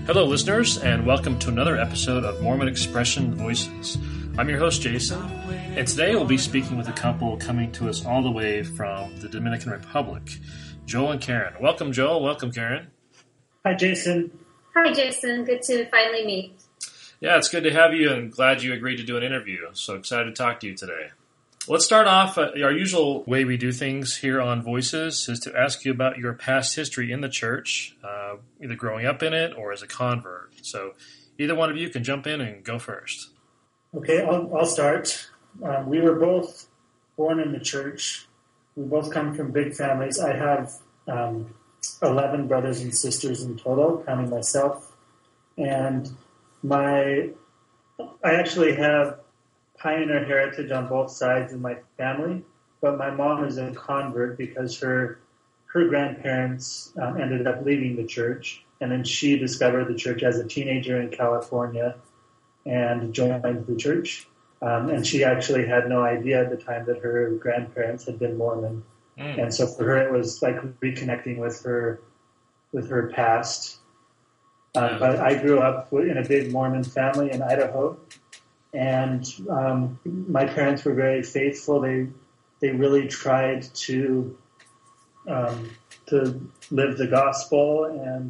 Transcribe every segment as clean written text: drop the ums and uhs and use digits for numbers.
Hello, listeners, and welcome to another episode of Mormon Expression Voices. I'm your host, Jason, and today we'll be speaking with a couple coming to us all the way from the Dominican Republic, Joel and Karen. Welcome, Joel. Welcome, Karen. Hi, Jason. Hi, Jason. Good to finally meet. Yeah, it's good to have you, and glad you agreed to do an interview. So excited to talk to you today. Let's start off. Our usual way we do things here on Voices is to ask you about your past history in the church, either growing up in it or as a convert. So either one of you can jump in and go first. Okay, I'll start. We were both born in the church. We both come from big families. I have 11 brothers and sisters in total, counting myself. And I actually have Pioneer heritage on both sides of my family, but my mom is a convert because her grandparents ended up leaving the church, and then she discovered the church as a teenager in California and joined the church. And she actually had no idea at the time that her grandparents had been Mormon. And so for her, it was like reconnecting with her past. But I grew up in a big Mormon family in Idaho. And my parents were very faithful. They really tried to live the gospel, and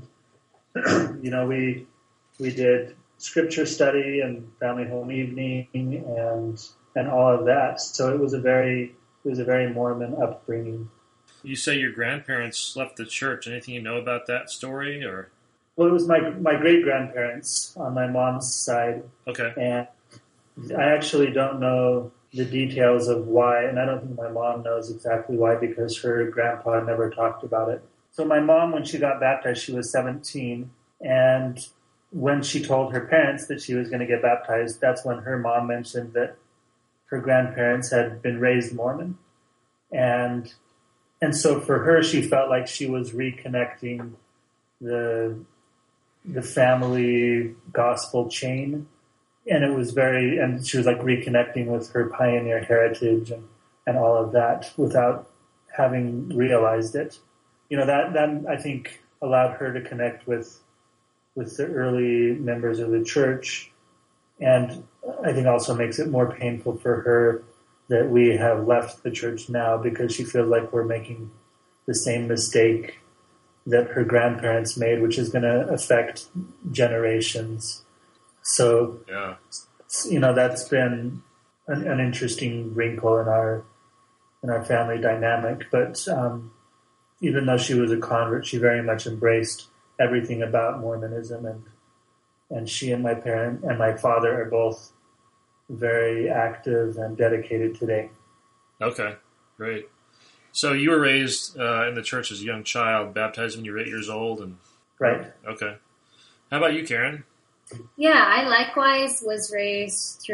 we did scripture study and family home evening and all of that. So it was a very Mormon upbringing. You say your grandparents left the church. Anything you know about that story, or? Well, it was my great grandparents on my mom's side. Okay. And I actually don't know the details of why, and I don't think my mom knows exactly why because her grandpa never talked about it. So my mom, when she got baptized, she was 17, and when she told her parents that she was going to get baptized, that's when her mom mentioned that her grandparents had been raised Mormon. And so for her, she felt like she was reconnecting the family gospel chain. And it was and she was like reconnecting with her pioneer heritage and all of that without having realized it. That I think allowed her to connect with the early members of the church. And I think also makes it more painful for her that we have left the church now because she feels like we're making the same mistake that her grandparents made, which is going to affect generations. So, yeah. That's been an interesting wrinkle in our family dynamic. But even though she was a convert, she very much embraced everything about Mormonism, and she and my father are both very active and dedicated today. Okay, great. So you were raised in the church as a young child, baptized when you were 8 years old, and right. Okay. How about you, Karen? Yeah, I likewise was raised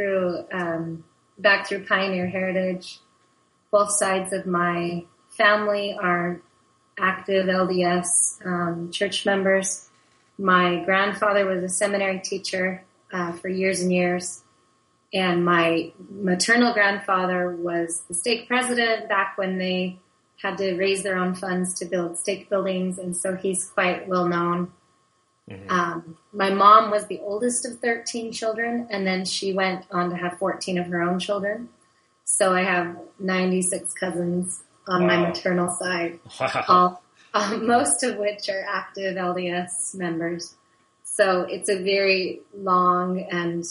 back through Pioneer heritage. Both sides of my family are active LDS church members. My grandfather was a seminary teacher for years and years, and my maternal grandfather was the stake president back when they had to raise their own funds to build stake buildings, and so he's quite well known. Mm-hmm. My mom was the oldest of 13 children, and then she went on to have 14 of her own children. So I have 96 cousins on my maternal side, most of which are active LDS members. So it's a very long and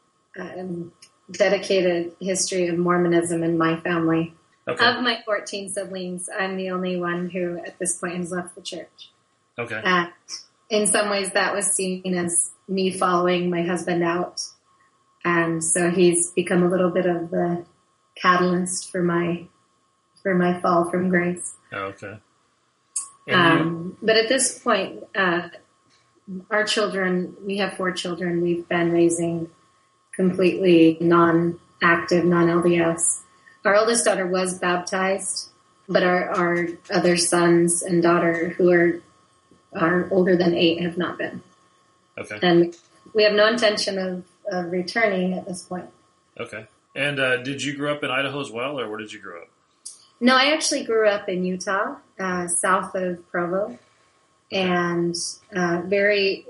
dedicated history of Mormonism in my family. Okay. Of my 14 siblings, I'm the only one who at this point has left the church. Okay. In some ways, that was seen as me following my husband out. And so he's become a little bit of the catalyst for my fall from grace. Oh, okay. But at this point, our children, we have 4 children. We've been raising completely non-active, non-LDS. Our oldest daughter was baptized, but our other sons and daughter who are older than 8 have not been. Okay. And we have no intention of returning at this point. Okay. And did you grow up in Idaho as well, or where did you grow up? No, I actually grew up in Utah, south of Provo, and very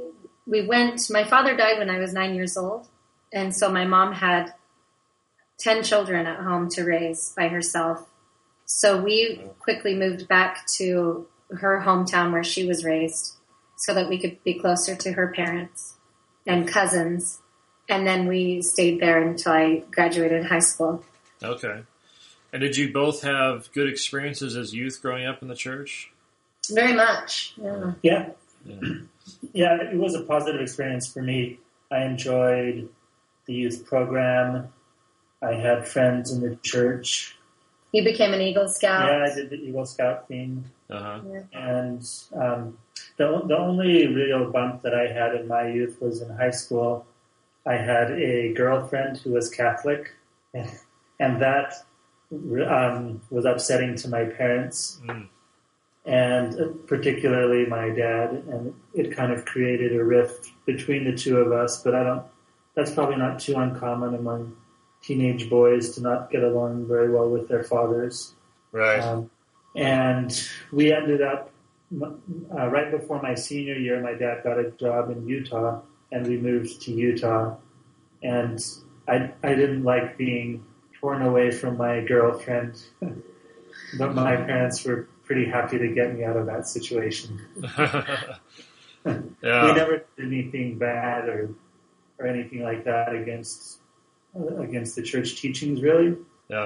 we went, my father died when I was 9 years old. And so my mom had 10 children at home to raise by herself. So we quickly moved back to her hometown where she was raised so that we could be closer to her parents and cousins. And then we stayed there until I graduated high school. Okay. And did you both have good experiences as youth growing up in the church? Very much, yeah. Yeah. Yeah, it was a positive experience for me. I enjoyed the youth program. I had friends in the church. You became an Eagle Scout. Yeah, I did the Eagle Scout thing. Uh-huh. Yeah. And the only real bump that I had in my youth was in high school. I had a girlfriend who was Catholic, and that was upsetting to my parents, and particularly my dad, and it kind of created a rift between the two of us, but that's probably not too uncommon among teenage boys to not get along very well with their fathers. Right. And we ended up, right before my senior year, my dad got a job in Utah, and we moved to Utah. And I didn't like being torn away from my girlfriend, but my parents were pretty happy to get me out of that situation. Yeah. We never did anything bad or anything like that against the church teachings, really. Yeah.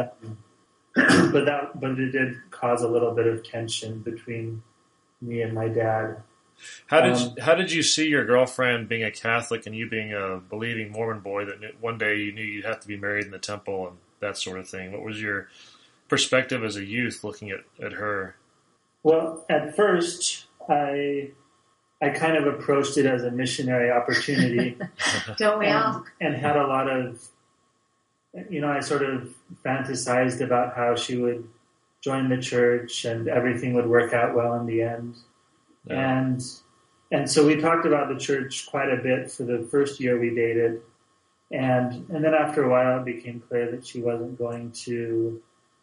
But it did cause a little bit of tension between me and my dad. How did you see your girlfriend being a Catholic and you being a believing Mormon boy that one day you knew you'd have to be married in the temple and that sort of thing? What was your perspective as a youth looking at her? Well, at first, I kind of approached it as a missionary opportunity. Don't we all? And had a lot of, I sort of fantasized about how she would join the church and everything would work out well in the end. Yeah. And so we talked about the church quite a bit for the first year we dated. And then after a while, it became clear that she wasn't going to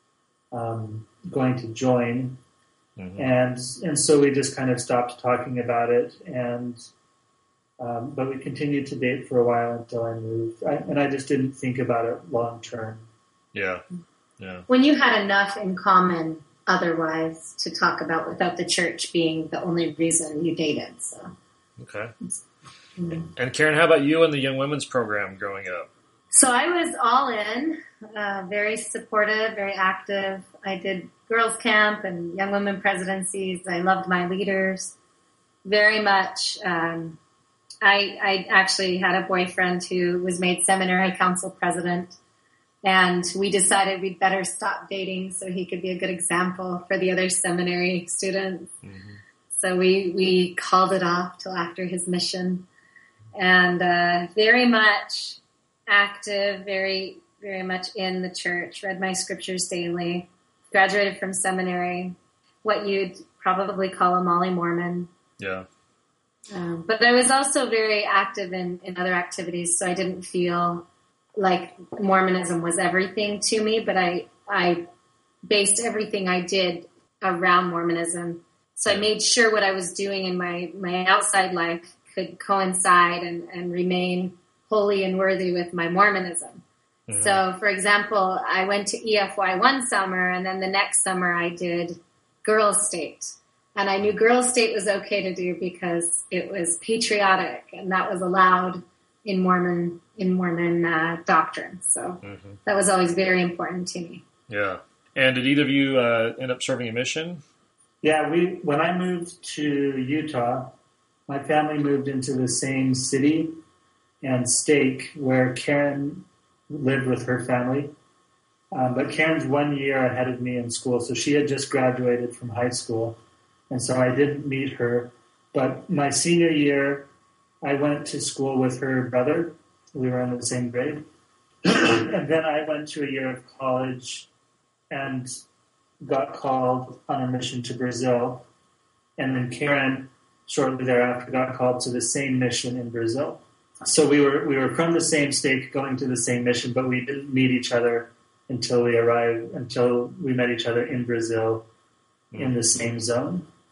join. Mm-hmm. And so we just kind of stopped talking about it. But we continued to date for a while until I moved. I just didn't think about it long term. Yeah. Yeah. When you had enough in common otherwise to talk about without the church being the only reason you dated. So. Okay. And Karen, how about you and the Young Women's Program growing up? So I was all in, very supportive, very active. I did girls camp and young women presidencies. I loved my leaders very much. I actually had a boyfriend who was made seminary council president, and we decided we'd better stop dating so he could be a good example for the other seminary students. Mm-hmm. So we called it off till after his mission, and very much active, very, very much in the church, read my scriptures daily, graduated from seminary, what you'd probably call a Molly Mormon. Yeah. But I was also very active in other activities, so I didn't feel like Mormonism was everything to me, but I based everything I did around Mormonism. So I made sure what I was doing in my outside life could coincide and remain holy and worthy with my Mormonism. Mm-hmm. So, for example, I went to EFY one summer, and then the next summer I did Girls State. And I knew Girls State was okay to do because it was patriotic, and that was allowed in Mormon doctrine. So that was always very important to me. Yeah. And did either of you end up serving a mission? Yeah, when I moved to Utah, my family moved into the same city and state where Karen lived with her family. But Karen's 1 year ahead of me in school, so she had just graduated from high school. And so I didn't meet her. But my senior year, I went to school with her brother. We were in the same grade. And then I went to a year of college and got called on a mission to Brazil. And then Karen, shortly thereafter, got called to the same mission in Brazil. So we were from the same state going to the same mission, but we didn't meet each other until we met each other in Brazil in the same zone.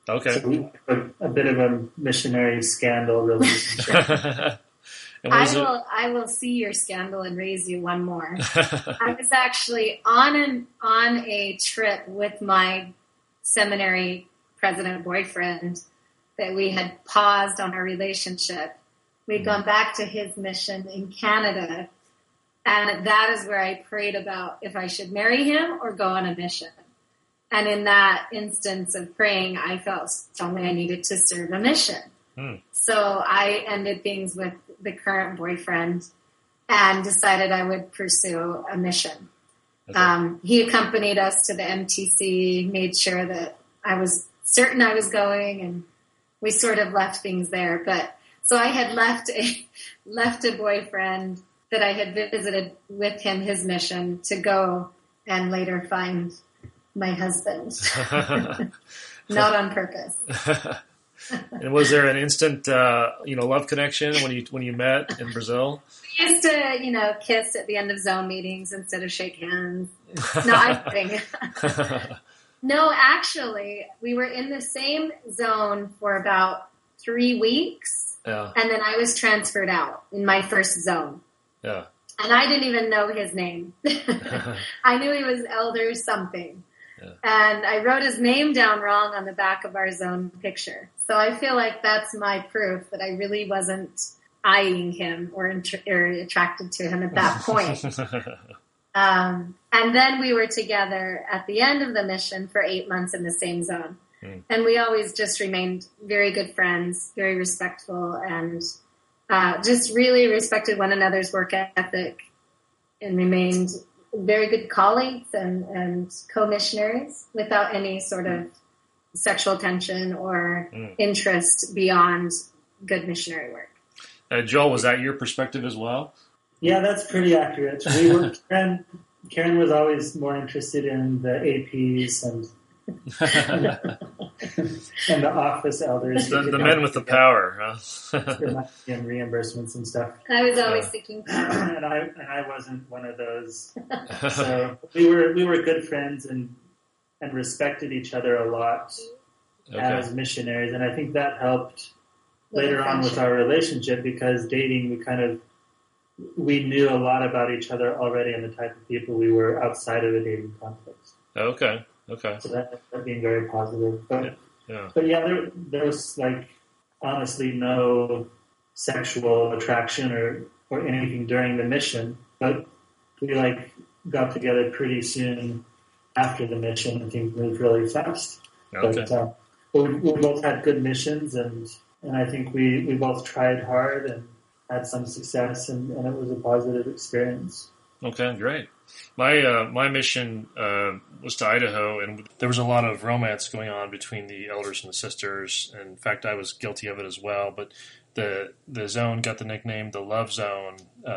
Okay. So we have a bit of a missionary scandal relationship. I will see your scandal and raise you one more. I was actually on a trip with my seminary president boyfriend that we had paused on our relationship. We'd gone back to his mission in Canada, and that is where I prayed about if I should marry him or go on a mission. And in that instance of praying, I felt strongly I needed to serve a mission. So I ended things with the current boyfriend and decided I would pursue a mission. Okay. He accompanied us to the MTC, made sure that I was certain I was going, and we sort of left things there. But so I had left a boyfriend that I had visited with him, his mission, to go and later find my husband. Not on purpose. And was there an instant, love connection when you met in Brazil? We used to, kiss at the end of zone meetings instead of shake hands. No, I'm kidding. No, actually, we were in the same zone for about 3 weeks, and then I was transferred out in my first zone. Yeah. And I didn't even know his name. I knew he was Elder something. Yeah. And I wrote his name down wrong on the back of our zone picture. So I feel like that's my proof that I really wasn't eyeing him or attracted to him at that point. And then we were together at the end of the mission for 8 months in the same zone. And we always just remained very good friends, very respectful, and just really respected one another's work ethic and remained very good colleagues and co-missionaries without any sort of sexual tension or interest beyond good missionary work. Joel, was that your perspective as well? Yeah, that's pretty accurate. Karen was always more interested in the APs and the office elders. The men with the power. Huh? And reimbursements and stuff. I was always seeking power. And I wasn't one of those. So we were good friends and respected each other a lot as missionaries. And I think that helped later on with our relationship, because dating, we knew a lot about each other already and the type of people we were outside of a dating context. Okay. So that being very positive. But there was honestly no sexual attraction or anything during the mission. But we got together pretty soon after the mission, and things moved really fast. Okay. But we both had good missions, and I think we both tried hard and had some success, and it was a positive experience. Okay, great. My mission was to Idaho, and there was a lot of romance going on between the elders and the sisters. And in fact, I was guilty of it as well. But the zone got the nickname the Love Zone,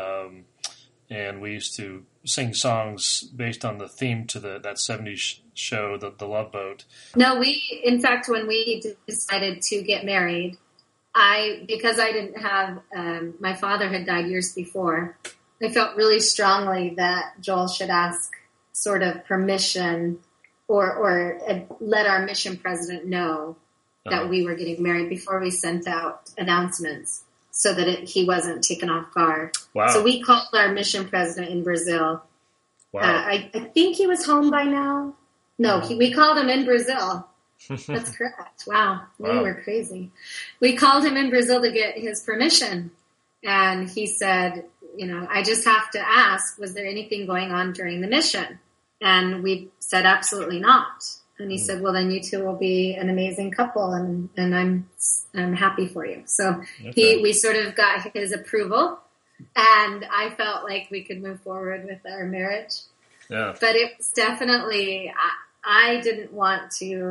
and we used to sing songs based on the theme to that 70s show, the Love Boat. No, in fact, when we decided to get married, because I didn't have, my father had died years before, I felt really strongly that Joel should ask sort of permission or let our mission president know that we were getting married before we sent out announcements so that he wasn't taken off guard. Wow. So we called our mission president in Brazil. Wow. I think he was home by now. No, we called him in Brazil. That's correct. Wow. We were crazy. We called him in Brazil to get his permission. And he said, I just have to ask, was there anything going on during the mission? And we said, absolutely not. And he said, well, then you two will be an amazing couple, and I'm happy for you. So we sort of got his approval, and I felt like we could move forward with our marriage. Yeah. But it was definitely, I didn't want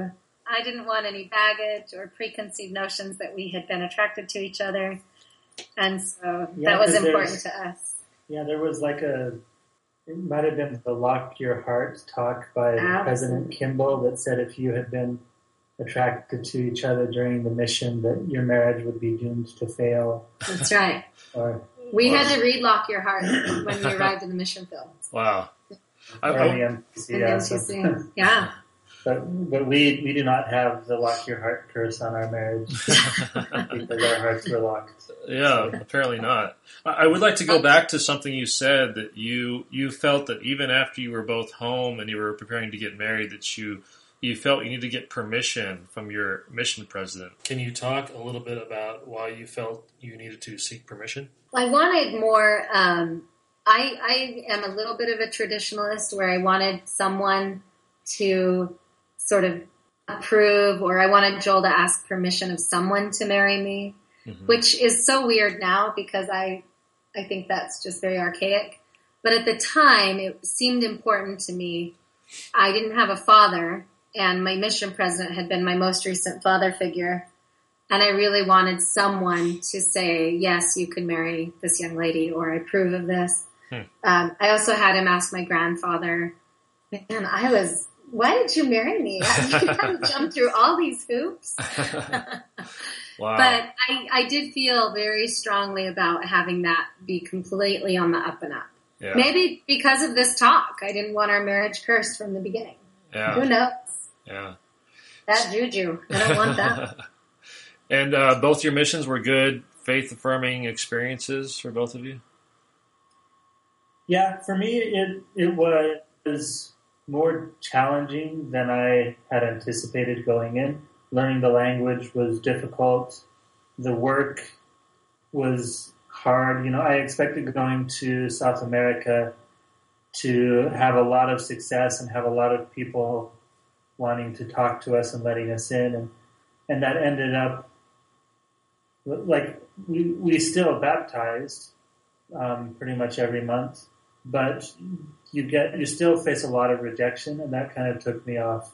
any baggage or preconceived notions that we had been attracted to each other. And so that was important to us. Yeah, there was it might have been the Lock Your Heart talk by President Kimball that said if you had been attracted to each other during the mission, that your marriage would be doomed to fail. That's right. We had to read Lock Your Heart when we arrived in the mission field. Wow. Yeah. But we do not have the lock your heart curse on our marriage because our hearts were locked. Yeah, apparently not. I would like to go back to something you said, that you felt that even after you were both home and you were preparing to get married, that you felt you needed to get permission from your mission president. Can you talk a little bit about why you felt you needed to seek permission? I wanted more. I am a little bit of a traditionalist where I wanted someone to sort of approve, or I wanted Joel to ask permission of someone to marry me, which is so weird now because I think that's just very archaic. But at the time, it seemed important to me. I didn't have a father, and my mission president had been my most recent father figure. And I really wanted someone to say, yes, you could marry this young lady, or I approve of this. I also had him ask my grandfather, and why did you marry me? You had to jump through all these hoops. Wow. But I did feel very strongly about having that be completely on the up and up. Yeah. Maybe because of this talk, I didn't want our marriage cursed from the beginning. Yeah. Who knows? Yeah. That juju. I don't want that. And both your missions were good, faith-affirming experiences for both of you? Yeah, for me, it was more challenging than I had anticipated going in. Learning the language was difficult. The work was hard. I expected going to South America to have a lot of success and have a lot of people wanting to talk to us and letting us in. And that ended up, like, we still baptized pretty much every month, but you still face a lot of rejection, and that kind of took me off.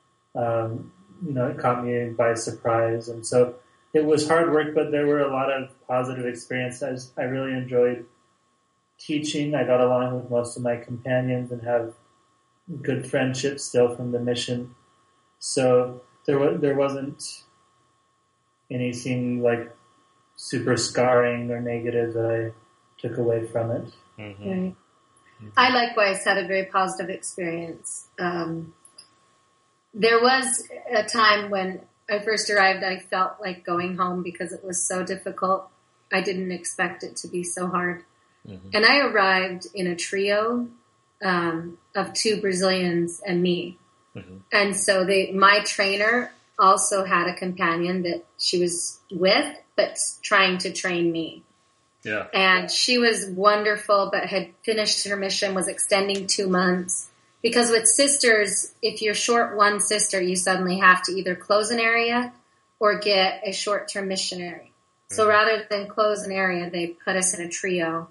It caught me by surprise, and so it was hard work, but there were a lot of positive experiences. I really enjoyed teaching. I got along with most of my companions and have good friendships still from the mission. So there wasn't anything like super scarring or negative that I took away from it. Mm-hmm. Right. I likewise had a very positive experience. There was a time when I first arrived, I felt like going home because it was so difficult. I didn't expect it to be so hard. Mm-hmm. And I arrived in a trio of 2 Brazilians and me. Mm-hmm. And so my trainer also had a companion that she was with, but trying to train me. Yeah. And she was wonderful, but had finished her mission, was extending 2 months. Because with sisters, if you're short one sister, you suddenly have to either close an area or get a short-term missionary. So rather than close an area, they put us in a trio,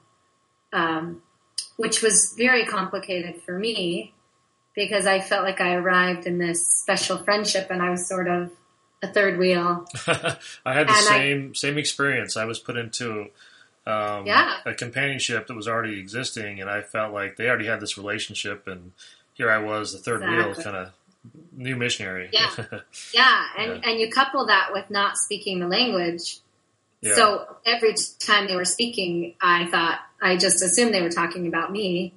which was very complicated for me because I felt like I arrived in this special friendship and I was sort of a third wheel. I had the same experience. I was put into a companionship that was already existing, and I felt like they already had this relationship, and here I was, the third wheel, kind of new missionary. Yeah. And you couple that with not speaking the language. Yeah. So every time they were speaking, I just assumed they were talking about me.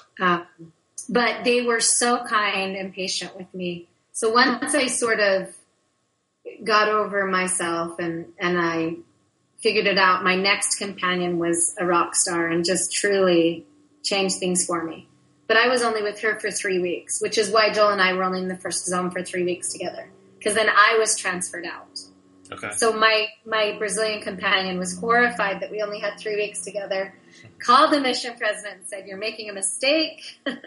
But they were so kind and patient with me. So once I sort of got over myself and I figured it out, my next companion was a rock star and just truly changed things for me. But I was only with her for 3 weeks, which is why Joel and I were only in the first zone for 3 weeks together. Because then I was transferred out. Okay. So my Brazilian companion was horrified that we only had 3 weeks together, called the mission president and said, "You're making a mistake."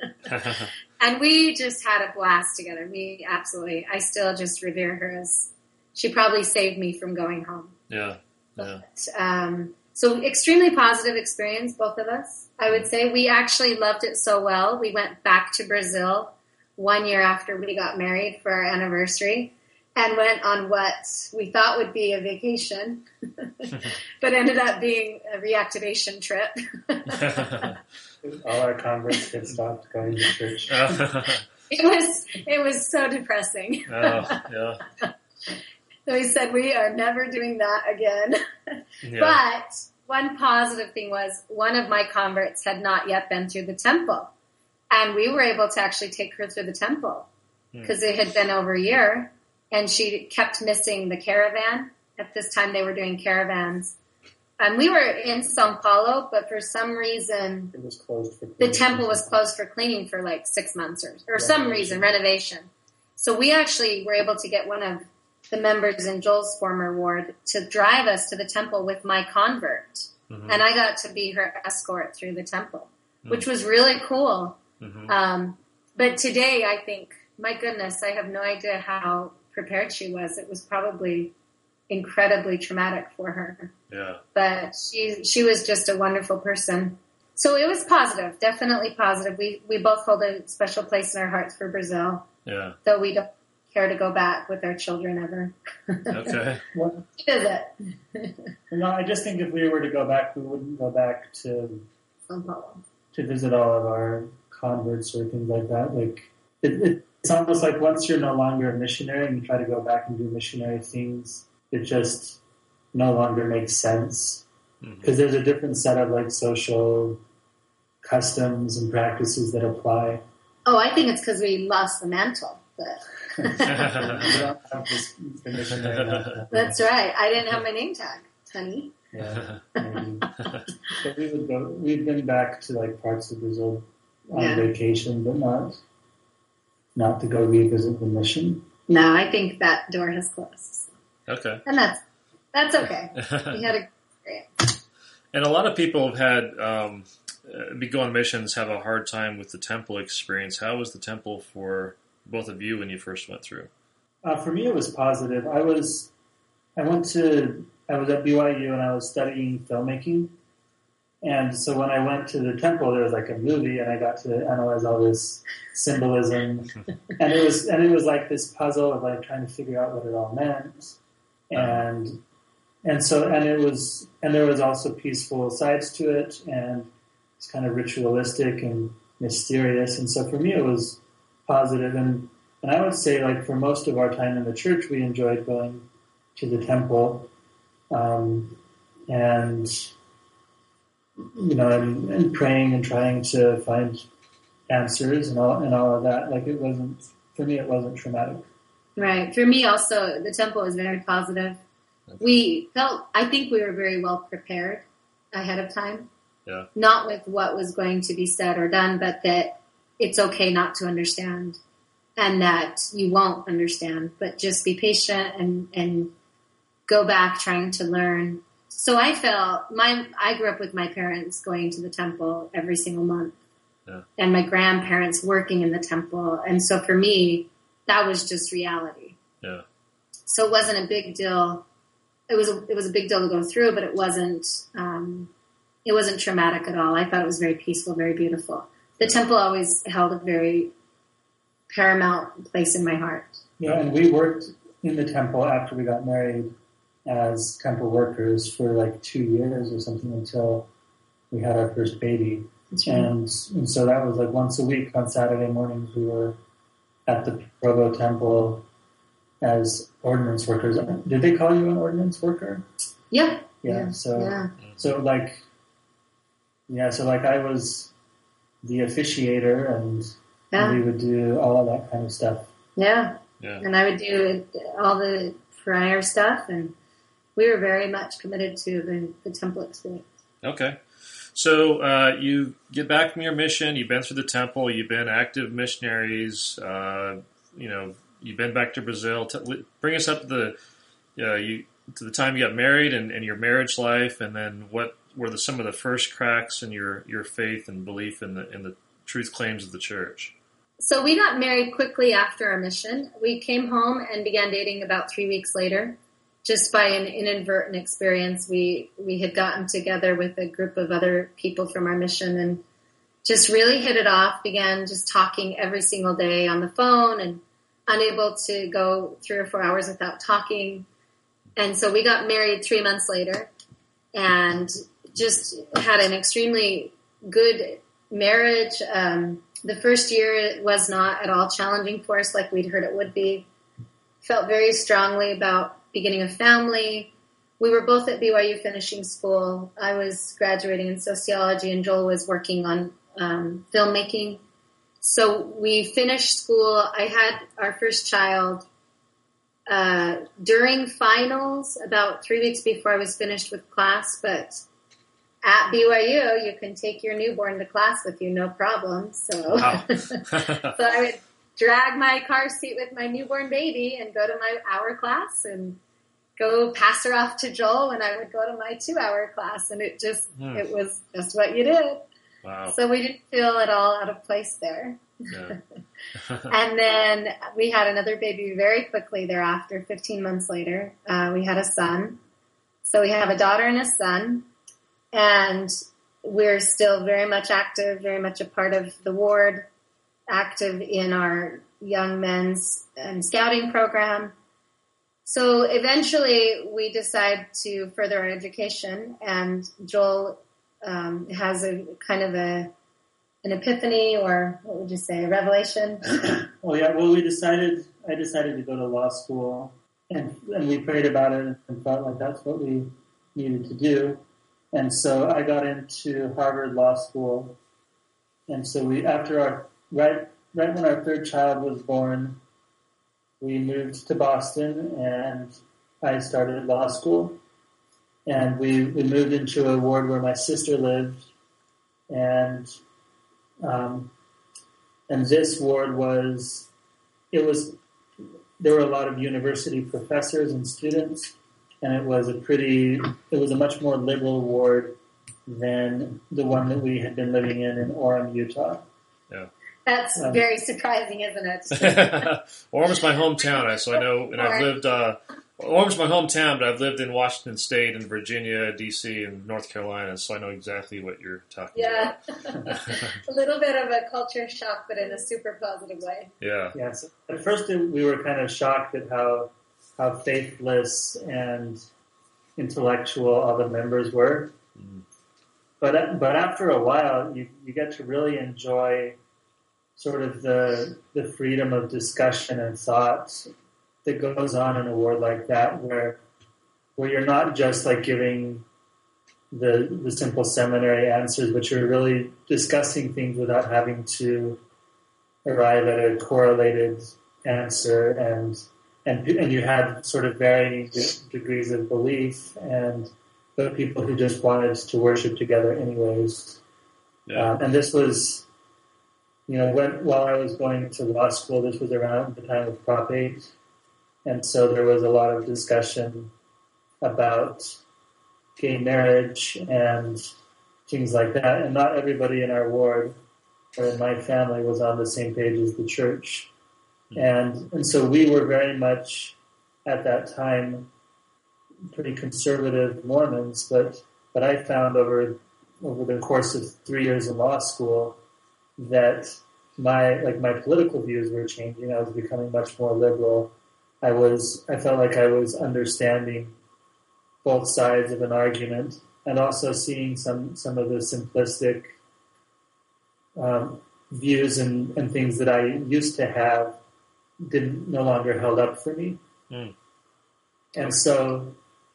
And we just had a blast together. I still just revere her as, she probably saved me from going home. Yeah. But, so extremely positive experience, both of us. I would say we actually loved it so well. We went back to Brazil 1 year after we got married for our anniversary and went on what we thought would be a vacation, but ended up being a reactivation trip. All our converts had stopped going to church. It was so depressing. Yeah. So we said, we are never doing that again. Yeah. But one positive thing was one of my converts had not yet been through the temple. And we were able to actually take her through the temple. because it had been over a year, and she kept missing the caravan. At this time, they were doing caravans. And we were in Sao Paulo, but for some reason, It was closed for the temple was closed for cleaning for like 6 months or some reason, renovation. So we actually were able to get one of the members in Joel's former ward to drive us to the temple with my convert. Mm-hmm. And I got to be her escort through the temple, which was really cool. Mm-hmm. But today, I think, my goodness, I have no idea how prepared she was. It was probably incredibly traumatic for her. Yeah. But she was just a wonderful person. So it was positive, definitely positive. We both hold a special place in our hearts for Brazil. Yeah. Though we don't care to go back with our children ever. Okay. Well, Visit. no, I just think if we were to go back, we wouldn't go back to São Paulo. To visit all of our converts or things like that. Like it's almost like once you're no longer a missionary and you try to go back and do missionary things, it just no longer makes sense because there's a different set of like social customs and practices that apply. Oh, I think it's because we lost the mantle. But that's right. I didn't have my name tag, honey. Yeah. But we've been back to like parts of Brazil on vacation, but not to go revisit the mission. No, I think that door has closed. Okay. And that's okay. We had a great. And a lot of people have had be going missions have a hard time with the temple experience. How was the temple for both of you when you first went through? For me, it was positive. I was at BYU and I was studying filmmaking. And so when I went to the temple, there was like a movie and I got to analyze all this symbolism. and it was like this puzzle of like trying to figure out what it all meant. And there was also peaceful sides to it, and it's kind of ritualistic and mysterious. And so for me, it was positive. And I would say, like, for most of our time in the church, we enjoyed going to the temple, and praying and trying to find answers and all of that. Like, it wasn't traumatic. Right. For me also, the temple was very positive. I think we were very well prepared ahead of time. Yeah. Not with what was going to be said or done, but that it's okay not to understand and that you won't understand, but just be patient and go back trying to learn. So I grew up with my parents going to the temple every single month, and my grandparents working in the temple. And so for me, that was just reality. Yeah. So it wasn't a big deal. It was a big deal to go through, but it wasn't traumatic at all. I thought it was very peaceful, very beautiful. The temple always held a very paramount place in my heart. Yeah, and we worked in the temple after we got married as temple workers for like 2 years or something until we had our first baby. That's right. And so that was like once a week on Saturday mornings we were at the Provo Temple as ordinance workers. Did they call you an ordinance worker? Yeah. So I was the officiator and we would do all of that kind of stuff. Yeah. And I would do all the prayer stuff, and we were very much committed to the temple experience. Okay. So you get back from your mission, you've been through the temple, you've been active missionaries, you've been back to Brazil. Bring us up to the time you got married and your marriage life, and then what were some of the first cracks in your faith and belief in the truth claims of the church? So we got married quickly after our mission. We came home and began dating about 3 weeks later. Just by an inadvertent experience, we had gotten together with a group of other people from our mission and just really hit it off, began just talking every single day on the phone and unable to go 3 or 4 hours without talking. And so we got married 3 months later and just had an extremely good marriage. The first year was not at all challenging for us like we'd heard it would be. Felt very strongly about beginning a family. We were both at BYU finishing school. I was graduating in sociology and Joel was working on filmmaking. So we finished school. I had our first child during finals, about 3 weeks before I was finished with class. But at BYU, you can take your newborn to class with you, no problem. So, Wow. so I would drag my car seat with my newborn baby and go to my hour class and go pass her off to Joel, and I would go to my 2-hour class, and it was just what you did. Wow. So we didn't feel at all out of place there. Yeah. And then we had another baby very quickly thereafter, 15 months later. We had a son. So we have a daughter and a son, and we're still very much active, very much a part of the ward, active in our young men's and scouting program. So eventually we decide to further our education, and Joel has a kind of an epiphany, or what would you say, a revelation? Well, I decided to go to law school, and we prayed about it and felt like that's what we needed to do. And so I got into Harvard Law School. And so right when our third child was born, we moved to Boston, and I started law school. And we moved into a ward where my sister lived, and this ward there were a lot of university professors and students, and it was a much more liberal ward than the one that we had been living in Orem, Utah. Yeah. That's very surprising, isn't it? Orem's my hometown, so I know, and I've lived. Orem's my hometown, but I've lived in Washington State and Virginia, D.C., and North Carolina, so I know exactly what you're talking about. Yeah, a little bit of a culture shock, but in a super positive way. Yeah. Yes. At first, we were kind of shocked at how faithless and intellectual all the members were. Mm. But after a while, you get to really enjoy sort of the freedom of discussion and thought that goes on in a ward like that, where you're not just like giving the simple seminary answers, but you're really discussing things without having to arrive at a correlated answer, and you had sort of varying degrees of belief, but people who just wanted to worship together anyways. Yeah. And this was, while I was going to law school, this was around the time of Prop 8. And so there was a lot of discussion about gay marriage and things like that. And not everybody in our ward or in my family was on the same page as the church. And so we were very much, at that time, pretty conservative Mormons. But I found over the course of 3 years in law school that my political views were changing. I was becoming much more liberal. I felt like I was understanding both sides of an argument, and also seeing some of the simplistic views and things that I used to have no longer held up for me. Mm. And so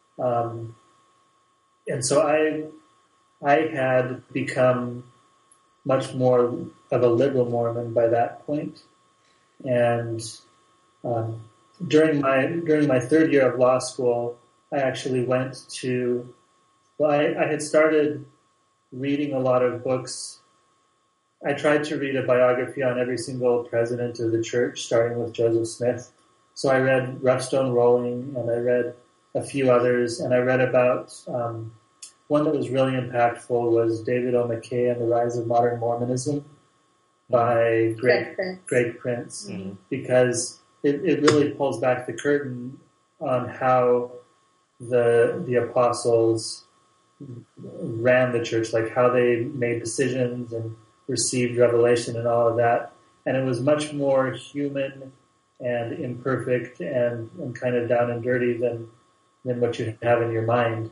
I had become much more of a liberal Mormon by that point. And during my third year of law school, I actually went to, I had started reading a lot of books. I tried to read a biography on every single president of the church, starting with Joseph Smith. So I read Rough Stone Rolling, and I read a few others, and I read about, one that was really impactful was David O. McKay and the Rise of Modern Mormonism by Greg Prince, mm-hmm. because it really pulls back the curtain on how the apostles ran the church, like how they made decisions and received revelation and all of that. And it was much more human and imperfect and kind of down and dirty than what you have in your mind.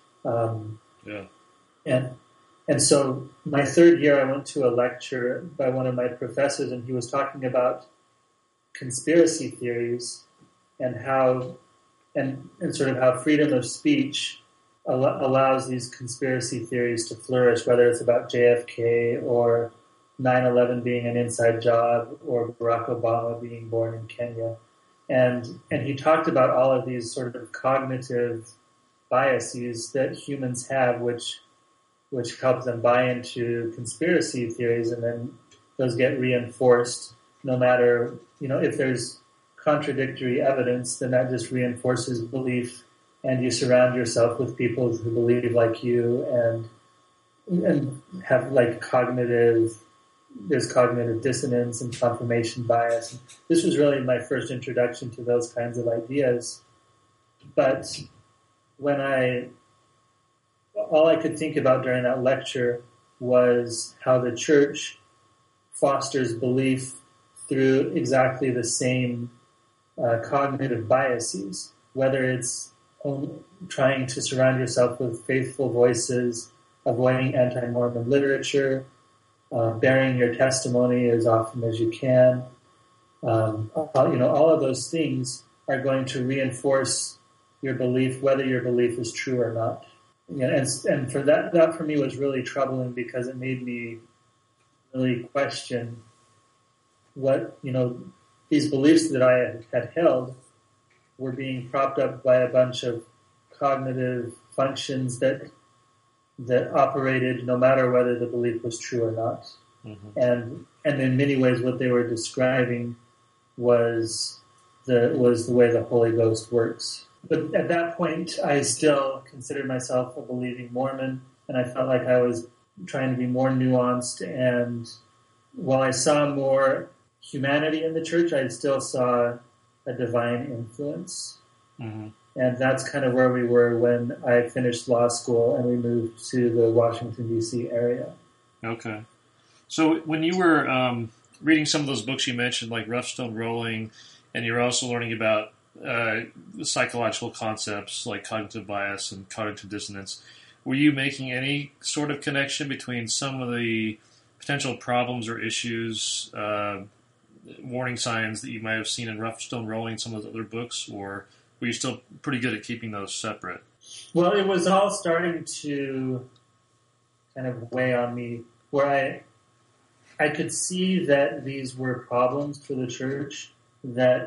And so my third year, I went to a lecture by one of my professors, and he was talking about conspiracy theories and how, and sort of how freedom of speech allows these conspiracy theories to flourish, whether it's about JFK or 9/11 being an inside job or Barack Obama being born in Kenya. And he talked about all of these sort of cognitive biases that humans have, which help them buy into conspiracy theories, and then those get reinforced no matter, if there's contradictory evidence, then that just reinforces belief, and you surround yourself with people who believe like you and have like there's cognitive dissonance and confirmation bias. And this was really my first introduction to those kinds of ideas. But all I could think about during that lecture was how the church fosters belief through exactly the same cognitive biases, whether it's trying to surround yourself with faithful voices, avoiding anti-Mormon literature, bearing your testimony as often as you can. All of those things are going to reinforce your belief, whether your belief is true or not. And for that for me was really troubling, because it made me really question what, these beliefs that I had held were being propped up by a bunch of cognitive functions that operated no matter whether the belief was true or not. Mm-hmm. And in many ways what they were describing was the way the Holy Ghost works. But at that point, I still considered myself a believing Mormon, and I felt like I was trying to be more nuanced. And while I saw more humanity in the church, I still saw a divine influence. Mm-hmm. And that's kind of where we were when I finished law school and we moved to the Washington, D.C. area. Okay. So when you were reading some of those books you mentioned, like Rough Stone Rolling, and you're also learning about psychological concepts like cognitive bias and cognitive dissonance, were you making any sort of connection between some of the potential problems or issues, warning signs that you might have seen in Rough Stone Rolling, some of those other books, or were you still pretty good at keeping those separate? Well, it was all starting to kind of weigh on me, where I could see that these were problems for the church, that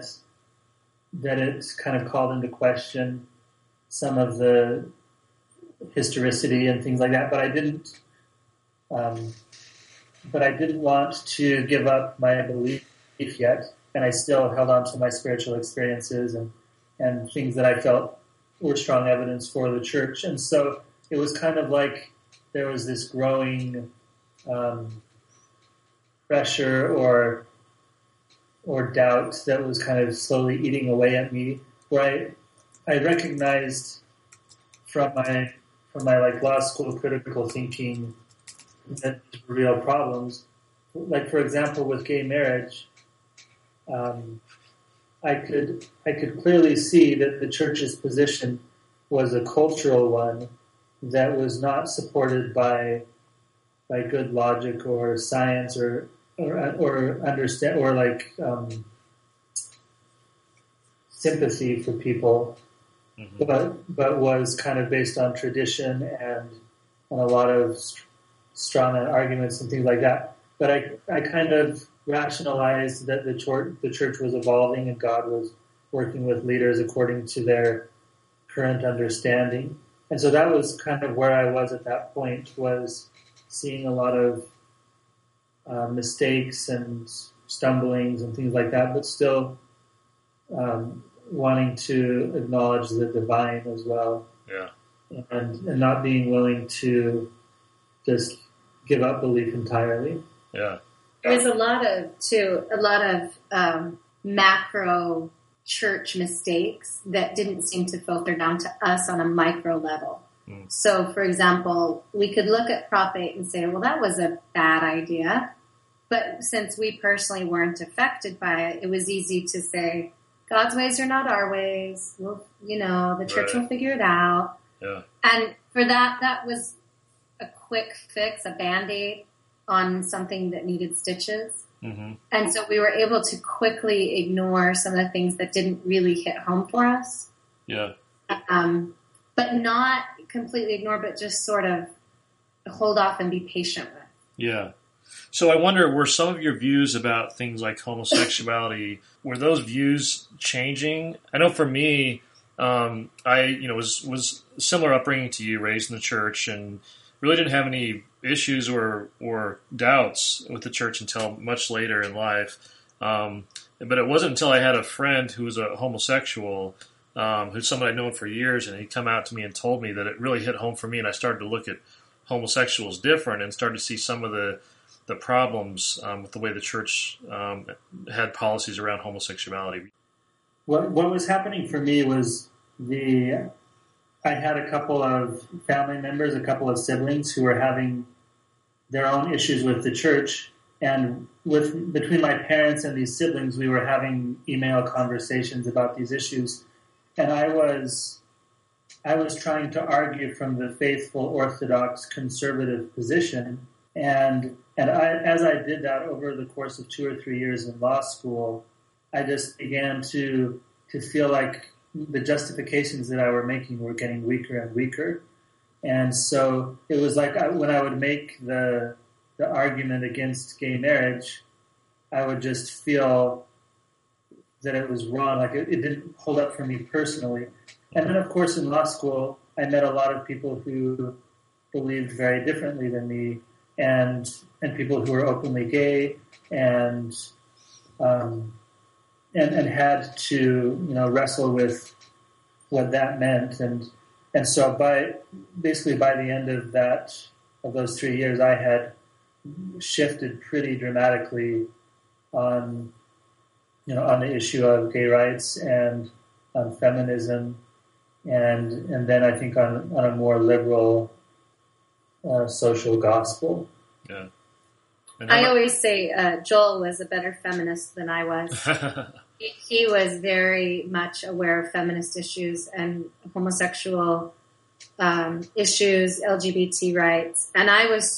it kind of called into question some of the historicity and things like that. But I didn't want to give up my belief yet, and I still held on to my spiritual experiences and things that I felt were strong evidence for the church. And so it was kind of like there was this growing pressure or doubt that was kind of slowly eating away at me, where I recognized from my like law school critical thinking that real problems. Like, for example, with gay marriage, I could clearly see that the church's position was a cultural one that was not supported by good logic or science or understand or like sympathy for people, mm-hmm. but was kind of based on tradition and a lot of strong arguments and things like that. But I kind of rationalized that the church was evolving and God was working with leaders according to their current understanding. And so that was kind of where I was at that point, was seeing a lot of mistakes and stumblings and things like that, but still wanting to acknowledge the divine as well. Yeah. And not being willing to just give up belief entirely. Yeah. There's a lot of macro church mistakes that didn't seem to filter down to us on a micro level. Mm. So, for example, we could look at Prop 8 and say, well, that was a bad idea. But since we personally weren't affected by it, it was easy to say, God's ways are not our ways. Well, the church will figure it out. Yeah. And for that was a quick fix, a Band-Aid on something that needed stitches. Mm-hmm. And so we were able to quickly ignore some of the things that didn't really hit home for us. Yeah. But not completely ignore, but just sort of hold off and be patient with. Yeah. So I wonder, were some of your views about things like homosexuality, were those views changing? I know for me, I was similar upbringing to you, raised in the church, and really didn't have any issues or doubts with the church until much later in life. But it wasn't until I had a friend who was a homosexual, who's someone I'd known for years, and he'd come out to me and told me that it really hit home for me, and I started to look at homosexuals different and started to see some of the problems with the way the church had policies around homosexuality. What was happening for me was I had a couple of family members, a couple of siblings who were having their own issues with the church, and between my parents and these siblings, we were having email conversations about these issues, and I was trying to argue from the faithful, orthodox, conservative position, and as I did that over the course of 2 or 3 years in law school, I just began to feel like the justifications that I were making were getting weaker and weaker. And so it was like when I would make the argument against gay marriage, I would just feel that it was wrong, like it didn't hold up for me personally. And then, of course, in law school, I met a lot of people who believed very differently than me, and people who were openly gay, and had to wrestle with what that meant, and so by the end of those 3 years, I had shifted pretty dramatically on the issue of gay rights and on feminism, and then I think on a more liberal social gospel. Yeah. I always say Joel was a better feminist than I was. He was very much aware of feminist issues and homosexual issues, LGBT rights. And I was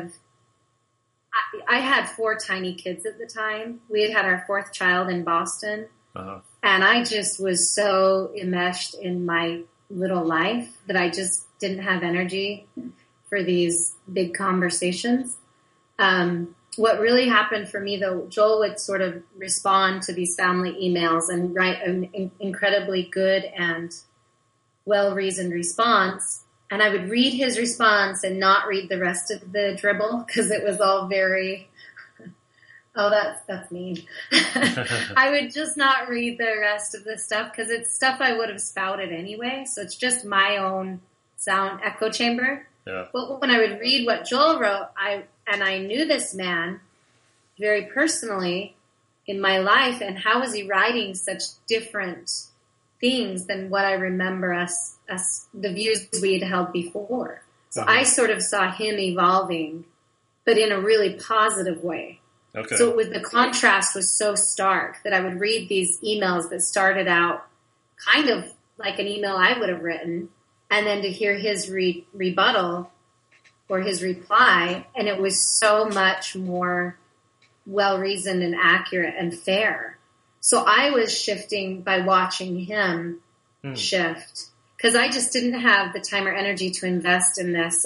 I had 4 tiny kids at the time. We had our 4th child in Boston. Uh-huh. And I just was so enmeshed in my little life that I just didn't have energy for these big conversations. What really happened for me, though, Joel would sort of respond to these family emails and write an incredibly good and well-reasoned response. And I would read his response and not read the rest of the dribble because it was all very, oh, that's mean. I would just not read the rest of the stuff because it's stuff I would have spouted anyway. So it's just my own sound echo chamber. Yeah. But when I would read what Joel wrote, I knew this man very personally in my life, and how was he writing such different things than what I remember us the views we had held before. So uh-huh. I sort of saw him evolving, but in a really positive way. Okay. So the contrast was so stark that I would read these emails that started out kind of like an email I would have written, and then to hear his rebuttal or his reply, and it was so much more well-reasoned and accurate and fair. So I was shifting by watching him shift, because I just didn't have the time or energy to invest in this.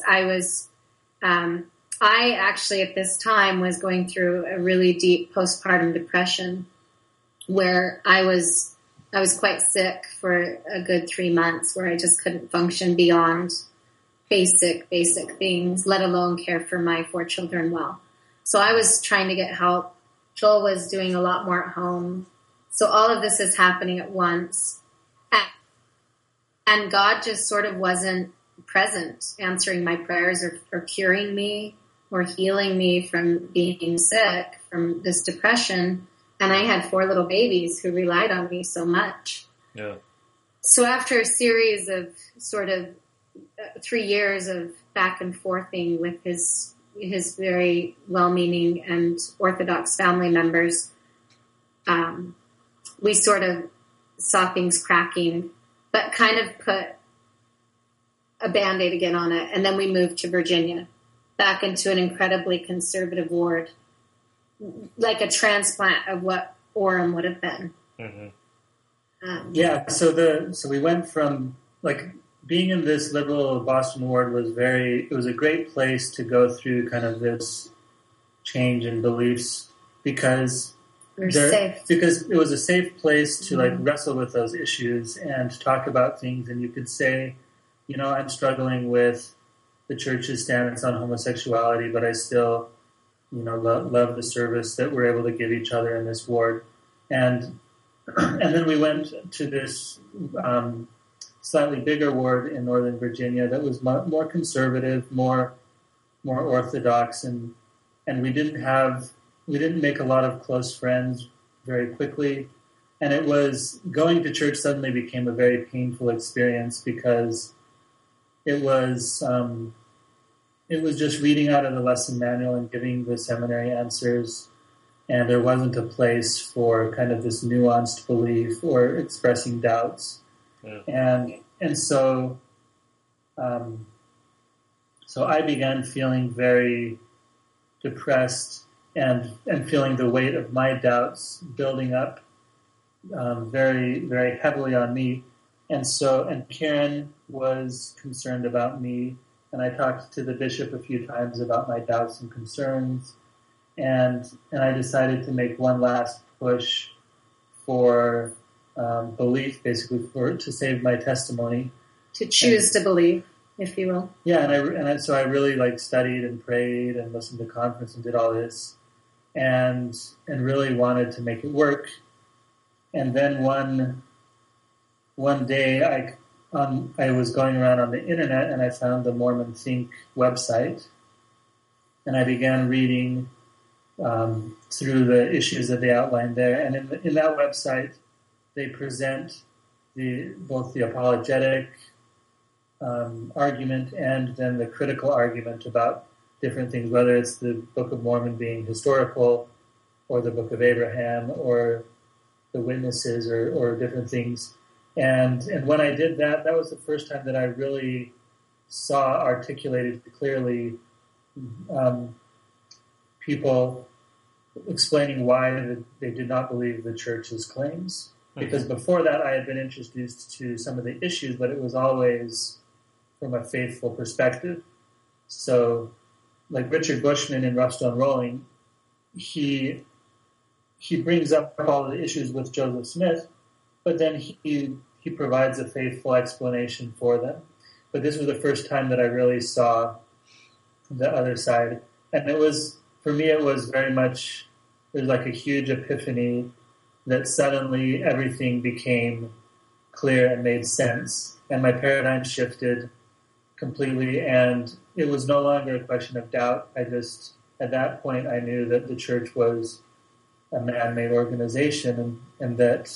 I actually at this time was going through a really deep postpartum depression where I was quite sick for a good 3 months, where I just couldn't function beyond basic things, let alone care for my 4 children well. So I was trying to get help. Joel was doing a lot more at home. So all of this is happening at once. And God just sort of wasn't present, answering my prayers or curing me or healing me from being sick, from this depression. And I had 4 little babies who relied on me so much. Yeah. So after a series of sort of 3 years of back and forthing with his very well-meaning and Orthodox family members, we sort of saw things cracking, but kind of put a Band-Aid again on it. And then we moved to Virginia, back into an incredibly conservative ward, like a transplant of what Orem would have been. Mm-hmm. So we went from, like, being in this liberal Boston ward was it was a great place to go through kind of this change in beliefs because We're safe. Because it was a safe place to like wrestle with those issues and talk about things. And you could say, I'm struggling with the church's stance on homosexuality, but I still, love the service that we're able to give each other in this ward. And then we went to this slightly bigger ward in Northern Virginia that was more conservative, more orthodox, and we didn't make a lot of close friends very quickly. And it was going to church suddenly became a very painful experience because it was just reading out of the lesson manual and giving the seminary answers. And there wasn't a place for kind of this nuanced belief or expressing doubts. Yeah. And so I began feeling very depressed and feeling the weight of my doubts building up very, very heavily on me. And Karen was concerned about me, and I talked to the bishop a few times about my doubts and concerns. And I decided to make one last push for belief, basically, to save my testimony. To choose to believe, if you will. Yeah, so I really studied and prayed and listened to conference and did all this, and really wanted to make it work. And then one day I was going around on the internet and I found the Mormon Think website, and I began reading through the issues that they outlined there. And in that website, they present both the apologetic argument and then the critical argument about different things, whether it's the Book of Mormon being historical or the Book of Abraham or the witnesses or different things. And when I did that, that was the first time that I really saw articulated clearly people explaining why they did not believe the church's claims. Because before that, I had been introduced to some of the issues, but it was always from a faithful perspective. So, like Richard Bushman in Rough Stone Rolling, he brings up all the issues with Joseph Smith, but then he provides a faithful explanation for them. But this was the first time that I really saw the other side. And for me, it was very much, it was like a huge epiphany that suddenly everything became clear and made sense. And my paradigm shifted completely, and it was no longer a question of doubt. At that point, I knew that the church was a man-made organization, and that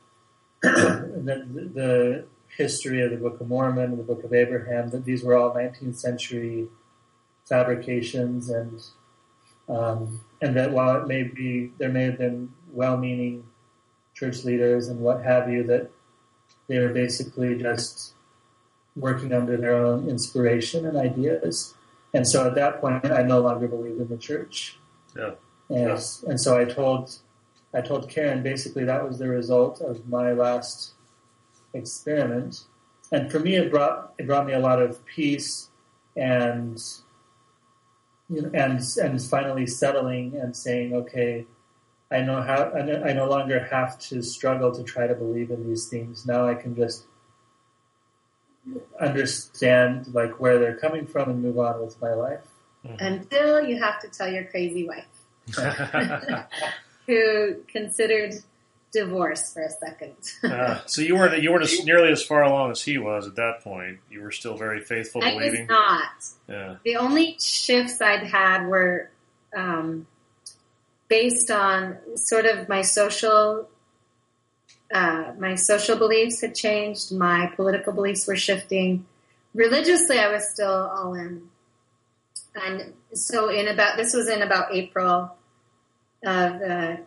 the history of the Book of Mormon, the Book of Abraham, that these were all 19th century fabrications, and that while there may have been well-meaning church leaders and what have you, that they were basically just working under their own inspiration and ideas. And so at that point, I no longer believed in the church. Yeah. And so I told Karen, basically that was the result of my last experiment. And for me, it brought me a lot of peace and finally settling and saying, okay, I no longer have to struggle to try to believe in these things. Now I can just understand where they're coming from and move on with my life. Until you have to tell your crazy wife, who considered divorce for a second. So you weren't nearly as far along as he was at that point. You were still very faithful, believing. I was not. Yeah. The only shifts I'd had were based on sort of my social beliefs had changed. My political beliefs were shifting. Religiously, I was still all in. And so this was in about April of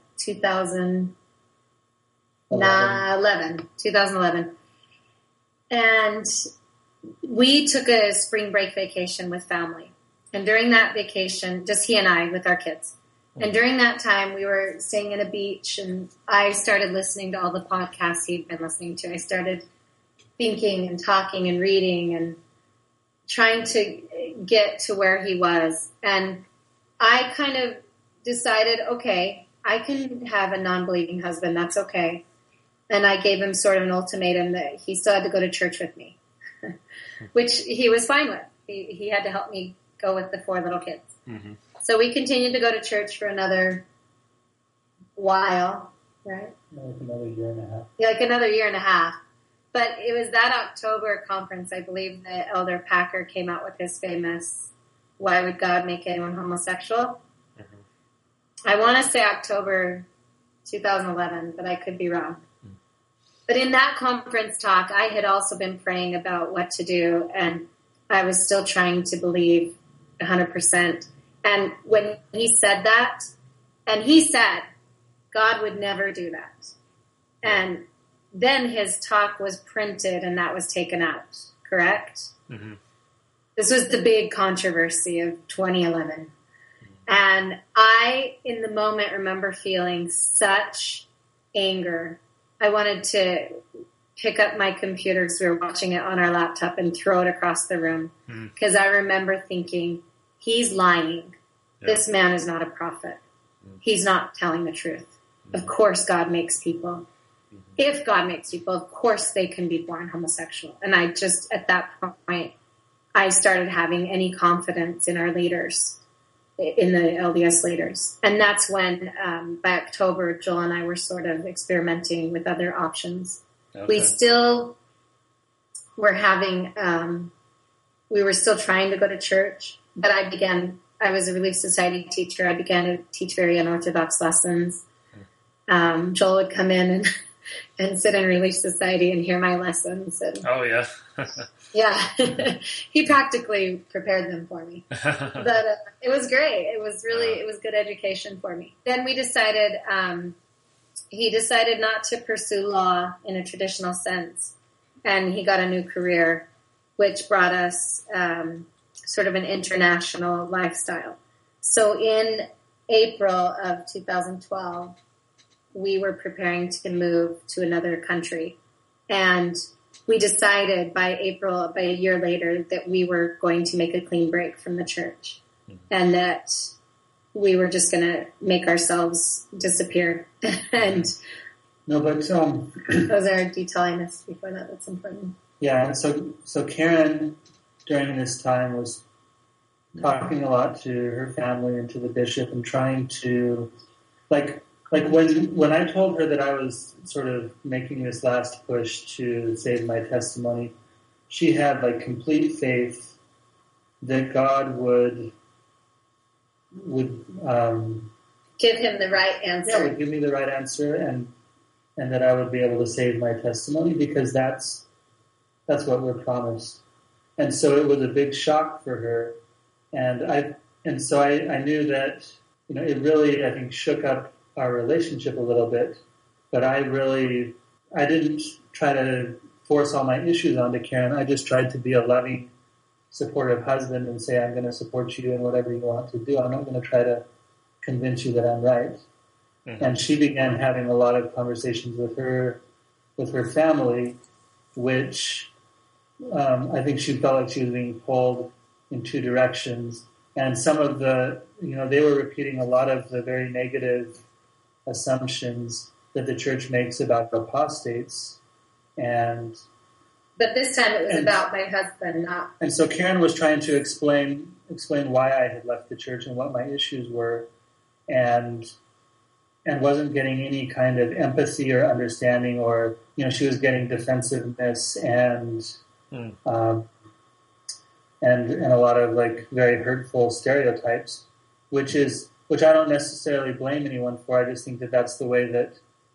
2011. And we took a spring break vacation with family. And during that vacation, just he and I with our kids. And during that time, we were staying at a beach, and I started listening to all the podcasts he'd been listening to. I started thinking and talking and reading and trying to get to where he was. And I kind of decided, okay, I can have a non-believing husband. That's okay. And I gave him sort of an ultimatum that he still had to go to church with me, which he was fine with. He had to help me go with the 4 little kids. Mm-hmm. So we continued to go to church for another while, right? Like another year and a half. Yeah, like another year and a half. But it was that October conference, I believe, that Elder Packer came out with his famous, "Why Would God Make Anyone Homosexual?" Mm-hmm. I want to say October 2011, but I could be wrong. Mm-hmm. But in that conference talk, I had also been praying about what to do, and I was still trying to believe 100%. And when he said that, and he said, God would never do that. And then his talk was printed and that was taken out, correct? Mm-hmm. This was the big controversy of 2011. Mm-hmm. And I, in the moment, remember feeling such anger. I wanted to pick up my computer because we were watching it on our laptop and throw it across the room. Because I remember thinking, he's lying. Yeah. This man is not a prophet. He's not telling the truth. Of course God makes people. If God makes people, of course they can be born homosexual. And I just, at that point, I started having any confidence in our leaders, in the LDS leaders. And that's when, by October, Joel and I were sort of experimenting with other options. Okay. We still were having, we were still trying to go to church, but I was a Relief Society teacher. I began to teach very unorthodox lessons. Joel would come in and sit in Relief Society and hear my lessons. And, oh, yeah. yeah. He practically prepared them for me. But it was great. It was really, it was good education for me. Then we decided, he decided not to pursue law in a traditional sense. And he got a new career, which brought us sort of an international lifestyle. So in April of 2012, we were preparing to move to another country. And we decided by a year later, that we were going to make a clean break from the church. Mm-hmm. And that we were just going to make ourselves disappear. And no, but those are detailing us before that. That's important. Yeah, and so Karen during this time was talking a lot to her family and to the bishop and trying to like when I told her that I was sort of making this last push to save my testimony, she had like complete faith that God would give him the right answer. Yeah, would give me the right answer and that I would be able to save my testimony because that's what we're promised. And so it was a big shock for her. And so I knew that, it really, I think, shook up our relationship a little bit. But I didn't try to force all my issues onto Karen. I just tried to be a loving, supportive husband and say, I'm going to support you in whatever you want to do. I'm not going to try to convince you that I'm right. Mm-hmm. And she began having a lot of conversations with her family, which I think she felt like she was being pulled in two directions. And some of they were repeating a lot of the very negative assumptions that the church makes about apostates. But this time it was about my husband, not... And so Karen was trying to explain why I had left the church and what my issues were, and wasn't getting any kind of empathy or understanding, or, she was getting defensiveness and a lot of like very hurtful stereotypes, which I don't necessarily blame anyone for. I just think that that's the way that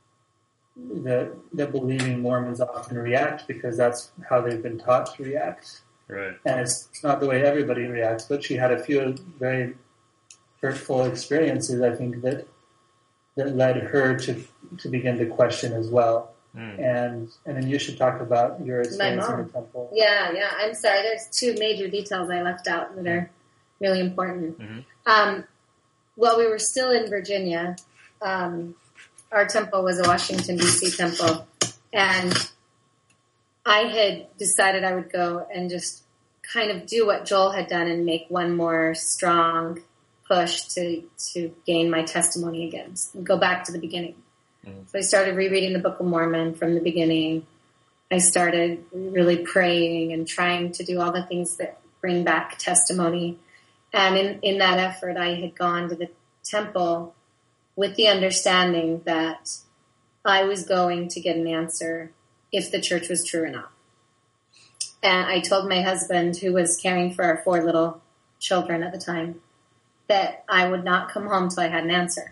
believing Mormons often react, because that's how they've been taught to react. Right. And it's not the way everybody reacts, but she had a few very hurtful experiences, I think, that led her to begin to question as well. And then you should talk about your experience in the temple. Yeah. I'm sorry. There's two major details I left out that are really important. Mm-hmm. While we were still in Virginia, our temple was a Washington, D.C. temple, and I had decided I would go and just kind of do what Joel had done and make one more strong push to gain my testimony again, go back to the beginning. So I started rereading the Book of Mormon from the beginning. I started really praying and trying to do all the things that bring back testimony. And in that effort, I had gone to the temple with the understanding that I was going to get an answer if the church was true or not. And I told my husband, who was caring for our 4 little children at the time, that I would not come home till I had an answer.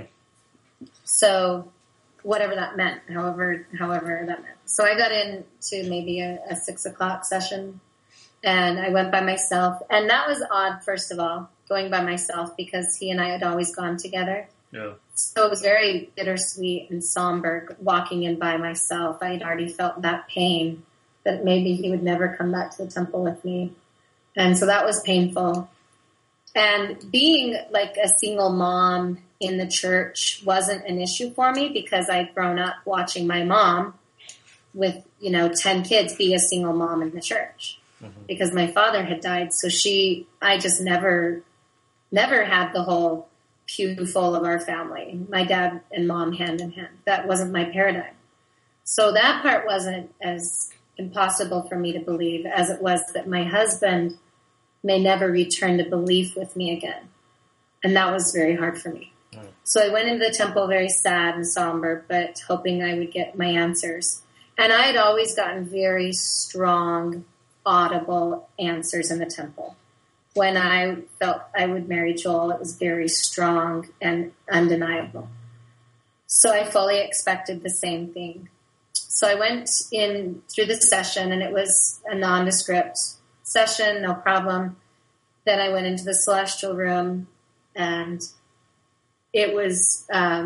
So whatever that meant, however that meant. So I got into maybe a 6 o'clock session, and I went by myself. And that was odd, first of all, going by myself, because he and I had always gone together. Yeah. So it was very bittersweet and somber walking in by myself. I had already felt that pain, that maybe he would never come back to the temple with me. And so that was painful. And being like a single mom in the church wasn't an issue for me, because I'd grown up watching my mom with, 10 kids be a single mom in the church, because my father had died. So I just never had the whole pew full of our family, my dad and mom hand in hand. That wasn't my paradigm. So that part wasn't as impossible for me to believe as it was that my husband may never return to belief with me again. And that was very hard for me. So I went into the temple very sad and somber, but hoping I would get my answers. And I had always gotten very strong, audible answers in the temple. When I felt I would marry Joel, it was very strong and undeniable. So I fully expected the same thing. So I went in through the session, and it was a nondescript session, no problem. Then I went into the celestial room, and it was,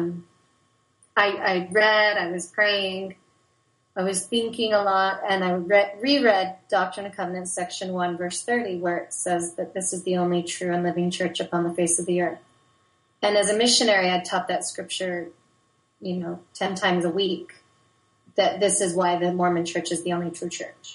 I read, I was praying, I was thinking a lot, and I reread Doctrine and Covenants, section 1, verse 30, where it says that this is the only true and living church upon the face of the earth. And as a missionary, I taught that scripture, 10 times a week, that this is why the Mormon church is the only true church.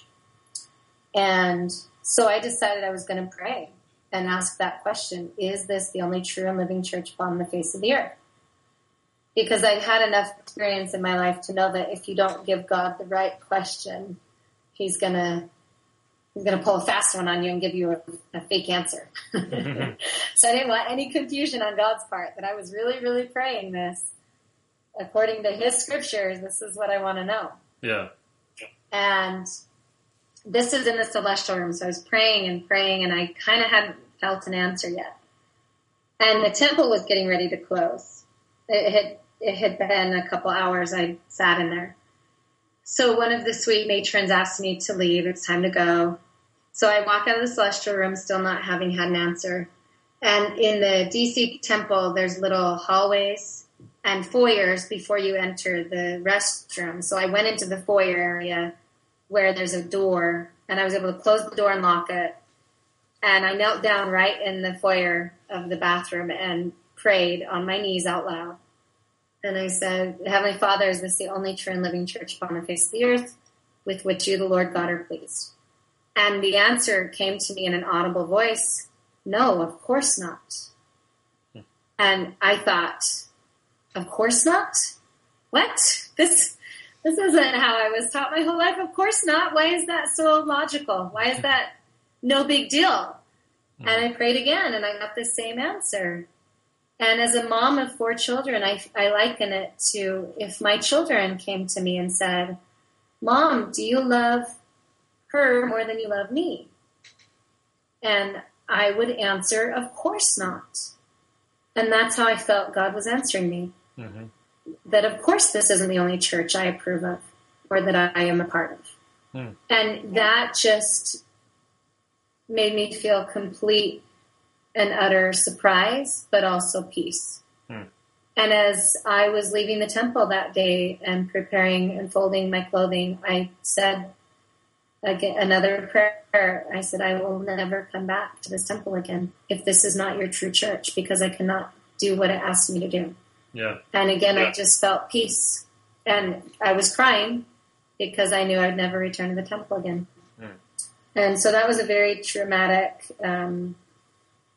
And so I decided I was going to pray and ask that question: is this the only true and living church upon the face of the earth? Because I'd had enough experience in my life to know that if you don't give God the right question, he's gonna pull a fast one on you and give you a fake answer. So I didn't want any confusion on God's part, that I was really, really praying this. According to his scriptures, this is what I want to know. Yeah. And this is in the celestial room, so I was praying, and I kind of hadn't felt an answer yet. And the temple was getting ready to close. It had been a couple hours I sat in there. So one of the suite matrons asked me to leave. It's time to go. So I walk out of the celestial room, still not having had an answer. And in the DC temple, there's little hallways and foyers before you enter the restroom. So I went into the foyer area where there's a door, and I was able to close the door and lock it. And I knelt down right in the foyer of the bathroom and prayed on my knees out loud. And I said, Heavenly Father, is this the only true and living church upon the face of the earth with which you, the Lord God, are pleased? And the answer came to me in an audible voice: no, of course not. And I thought, of course not? What? This isn't how I was taught my whole life. Of course not. Why is that so logical? Why is that no big deal? And I prayed again, and I got the same answer. And as a mom of 4 children, I liken it to if my children came to me and said, Mom, do you love her more than you love me? And I would answer, of course not. And that's how I felt God was answering me. Mm-hmm. That of course this isn't the only church I approve of or that I am a part of. Mm. And that just made me feel complete and utter surprise, but also peace. Mm. And as I was leaving the temple that day and preparing and folding my clothing, I said again, another prayer. I said, I will never come back to this temple again if this is not your true church, because I cannot do what it asked me to do. Yeah. And again, I just felt peace. And I was crying because I knew I'd never return to the temple again. Mm. And so that was a very traumatic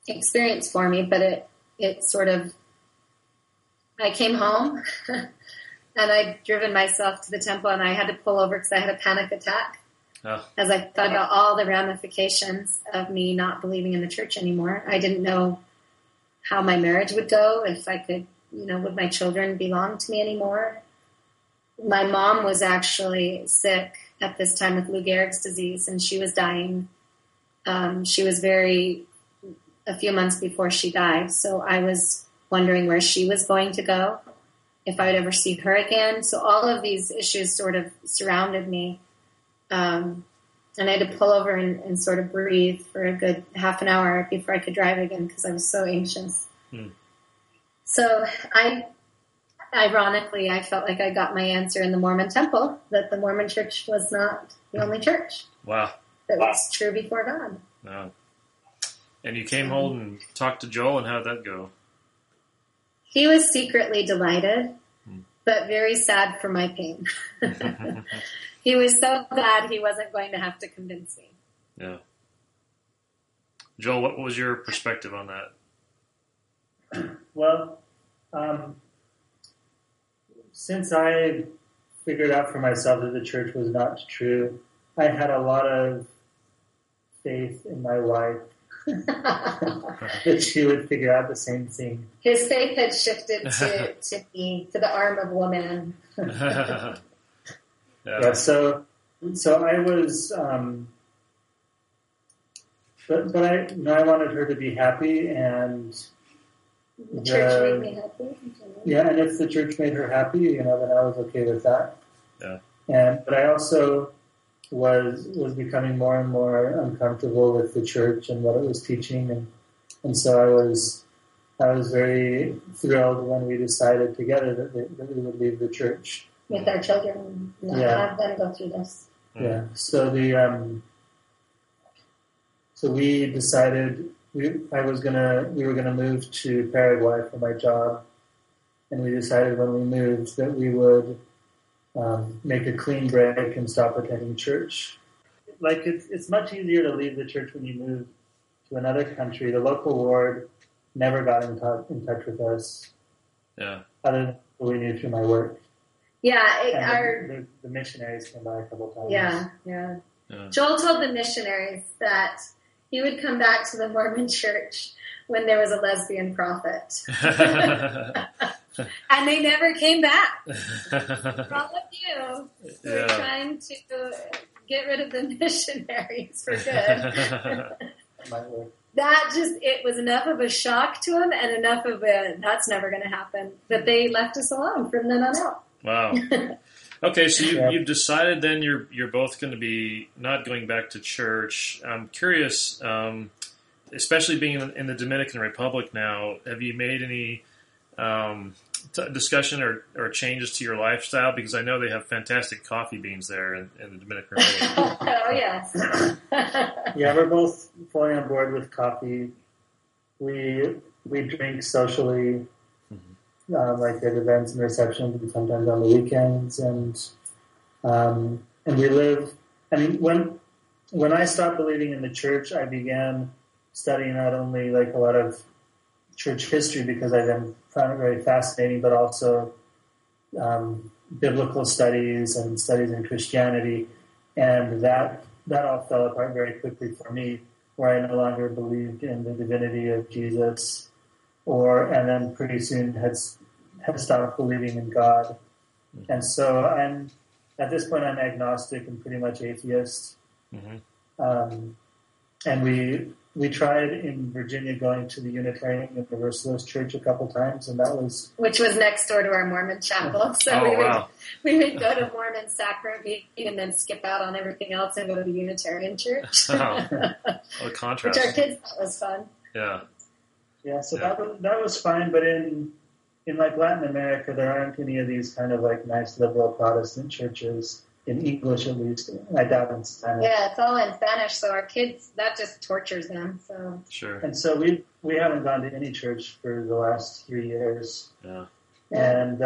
experience for me, but it sort of, I came home and I'd driven myself to the temple and I had to pull over because I had a panic attack as I thought about all the ramifications of me not believing in the church anymore. I didn't know how my marriage would go, if I could, would my children belong to me anymore? My mom was actually sick at this time with Lou Gehrig's disease, and she was dying. She was a few months before she died, so I was wondering where she was going to go, if I would ever see her again. So all of these issues sort of surrounded me. And I had to pull over and sort of breathe for a good half an hour before I could drive again because I was so anxious. So ironically, I felt like I got my answer in the Mormon temple, that the Mormon church was not the only church. Wow. That was true before God. Wow. And you came home and talked to Joel, and how'd that go? He was secretly delighted, but very sad for my pain. He was so glad he wasn't going to have to convince me. Yeah. Joel, what was your perspective on that? Well, since I figured out for myself that the church was not true, I had a lot of faith in my wife that she would figure out the same thing. His faith had shifted to the arm of woman. Yeah. So I was, but I wanted her to be happy, and the church made me happy. Yeah, and if the church made her happy, then I was okay with that. Yeah. But I also was becoming more and more uncomfortable with the church and what it was teaching, and so I was very thrilled when we decided together that we would leave the church with our children, have them go through this. Yeah. So we decided we were gonna move to Paraguay for my job, and we decided when we moved that we would make a clean break and stop attending church. Like it's much easier to leave the church when you move to another country. The local ward never got in touch with us. Yeah. Other than what we knew through my work. Yeah, the missionaries came by a couple times. Yeah. Joel told the missionaries that he would come back to the Mormon church when there was a lesbian prophet. And they never came back. For all of you who are trying to get rid of the missionaries for good. It was enough of a shock to him and enough of that's never going to happen, that they left us alone from then on out. Wow. Okay, so you've decided then you're both going to be not going back to church. I'm curious, especially being in the Dominican Republic now, have you made any discussion or changes to your lifestyle? Because I know they have fantastic coffee beans there in the Dominican Republic. Oh, yes. Yeah, we're both fully on board with coffee. We drink socially. Like at events and receptions, and sometimes on the weekends, and we live. I mean, when I stopped believing in the church, I began studying not only like a lot of church history because I then found it very fascinating, but also biblical studies and studies in Christianity, and that all fell apart very quickly for me, where I no longer believed in the divinity of Jesus, and then pretty soon had stopped believing in God. And so at this point I'm agnostic and pretty much atheist. Mm-hmm. And we tried in Virginia going to the Unitarian Universalist Church a couple times, and which was next door to our Mormon chapel. So we would go to Mormon sacrament meeting and then skip out on everything else and go to the Unitarian Church. What a contrast. Which our kids thought was fun. Yeah. Yeah, so that was fine, but in like Latin America, there aren't any of these kind of like nice liberal Protestant churches, in English at least. I doubt in Spanish. Yeah, it's all in Spanish, so our kids, that just tortures them. So sure. And so we haven't gone to any church for the last 3 years. Yeah. And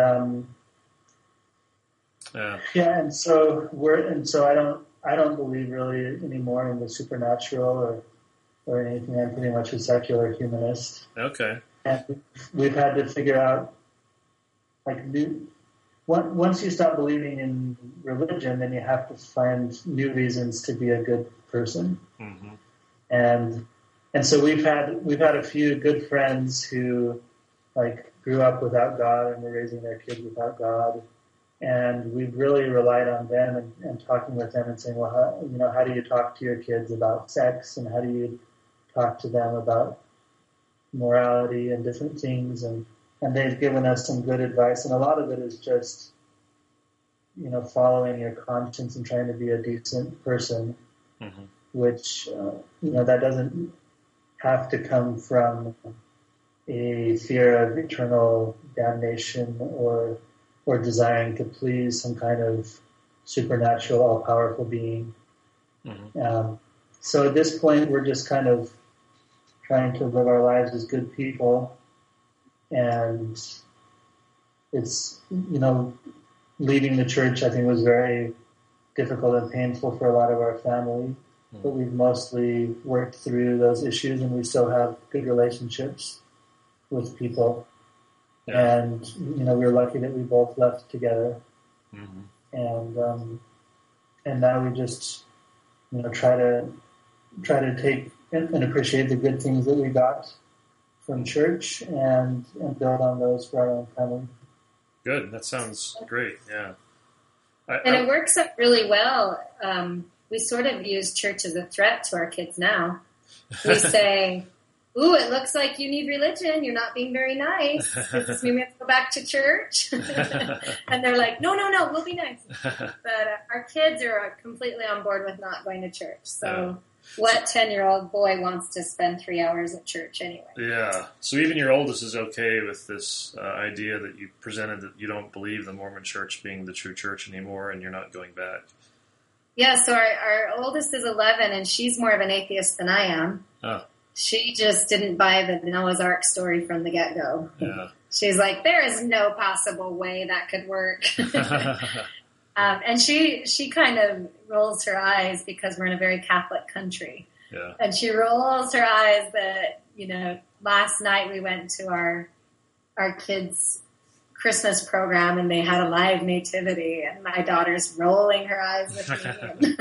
and so I don't believe really anymore in the supernatural or anything. I'm pretty much a secular humanist. Okay. And we've had to figure out, like, once you stop believing in religion, then you have to find new reasons to be a good person. Mm-hmm. And so we've had a few good friends who, like, grew up without God and were raising their kids without God. And we've really relied on them and talking with them and saying, well, how do you talk to your kids about sex, and how do you talk to them about morality and different things? And they've given us some good advice. And a lot of it is just, following your conscience and trying to be a decent person, mm-hmm. which, that doesn't have to come from a fear of eternal damnation or desiring to please some kind of supernatural, all-powerful being. Mm-hmm. So at this point, we're just kind of trying to live our lives as good people. And it's, leaving the church, I think, was very difficult and painful for a lot of our family. Mm-hmm. But we've mostly worked through those issues, and we still have good relationships with people. Yeah. And, we were lucky that we both left together. Mm-hmm. And now we just, try to take and appreciate the good things that we got from church and build on those for our own family. Good. That sounds great. Yeah. And it works out really well. We sort of use church as a threat to our kids now. We say, ooh, it looks like you need religion. You're not being very nice. Does this mean we have to go back to church? And they're like, no, we'll be nice. But our kids are completely on board with not going to church. So what 10-year-old boy wants to spend 3 hours at church anyway? Yeah. So even your oldest is okay with this idea that you presented, that you don't believe the Mormon church being the true church anymore and you're not going back. Yeah, so our oldest is 11, and she's more of an atheist than I am. Oh. She just didn't buy the Noah's Ark story from the get-go. Yeah. She's like, there is no possible way that could work. And she kind of rolls her eyes because we're in a very Catholic country. Yeah. And she rolls her eyes that, last night we went to our kids' Christmas program and they had a live nativity, and my daughter's rolling her eyes with me.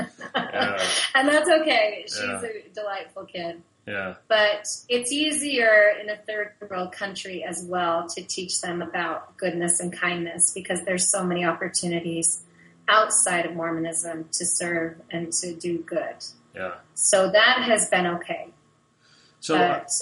And that's okay. She's a delightful kid. Yeah. But it's easier in a third world country as well to teach them about goodness and kindness, because there's so many opportunities outside of Mormonism to serve and to do good. Yeah. So that has been okay. So,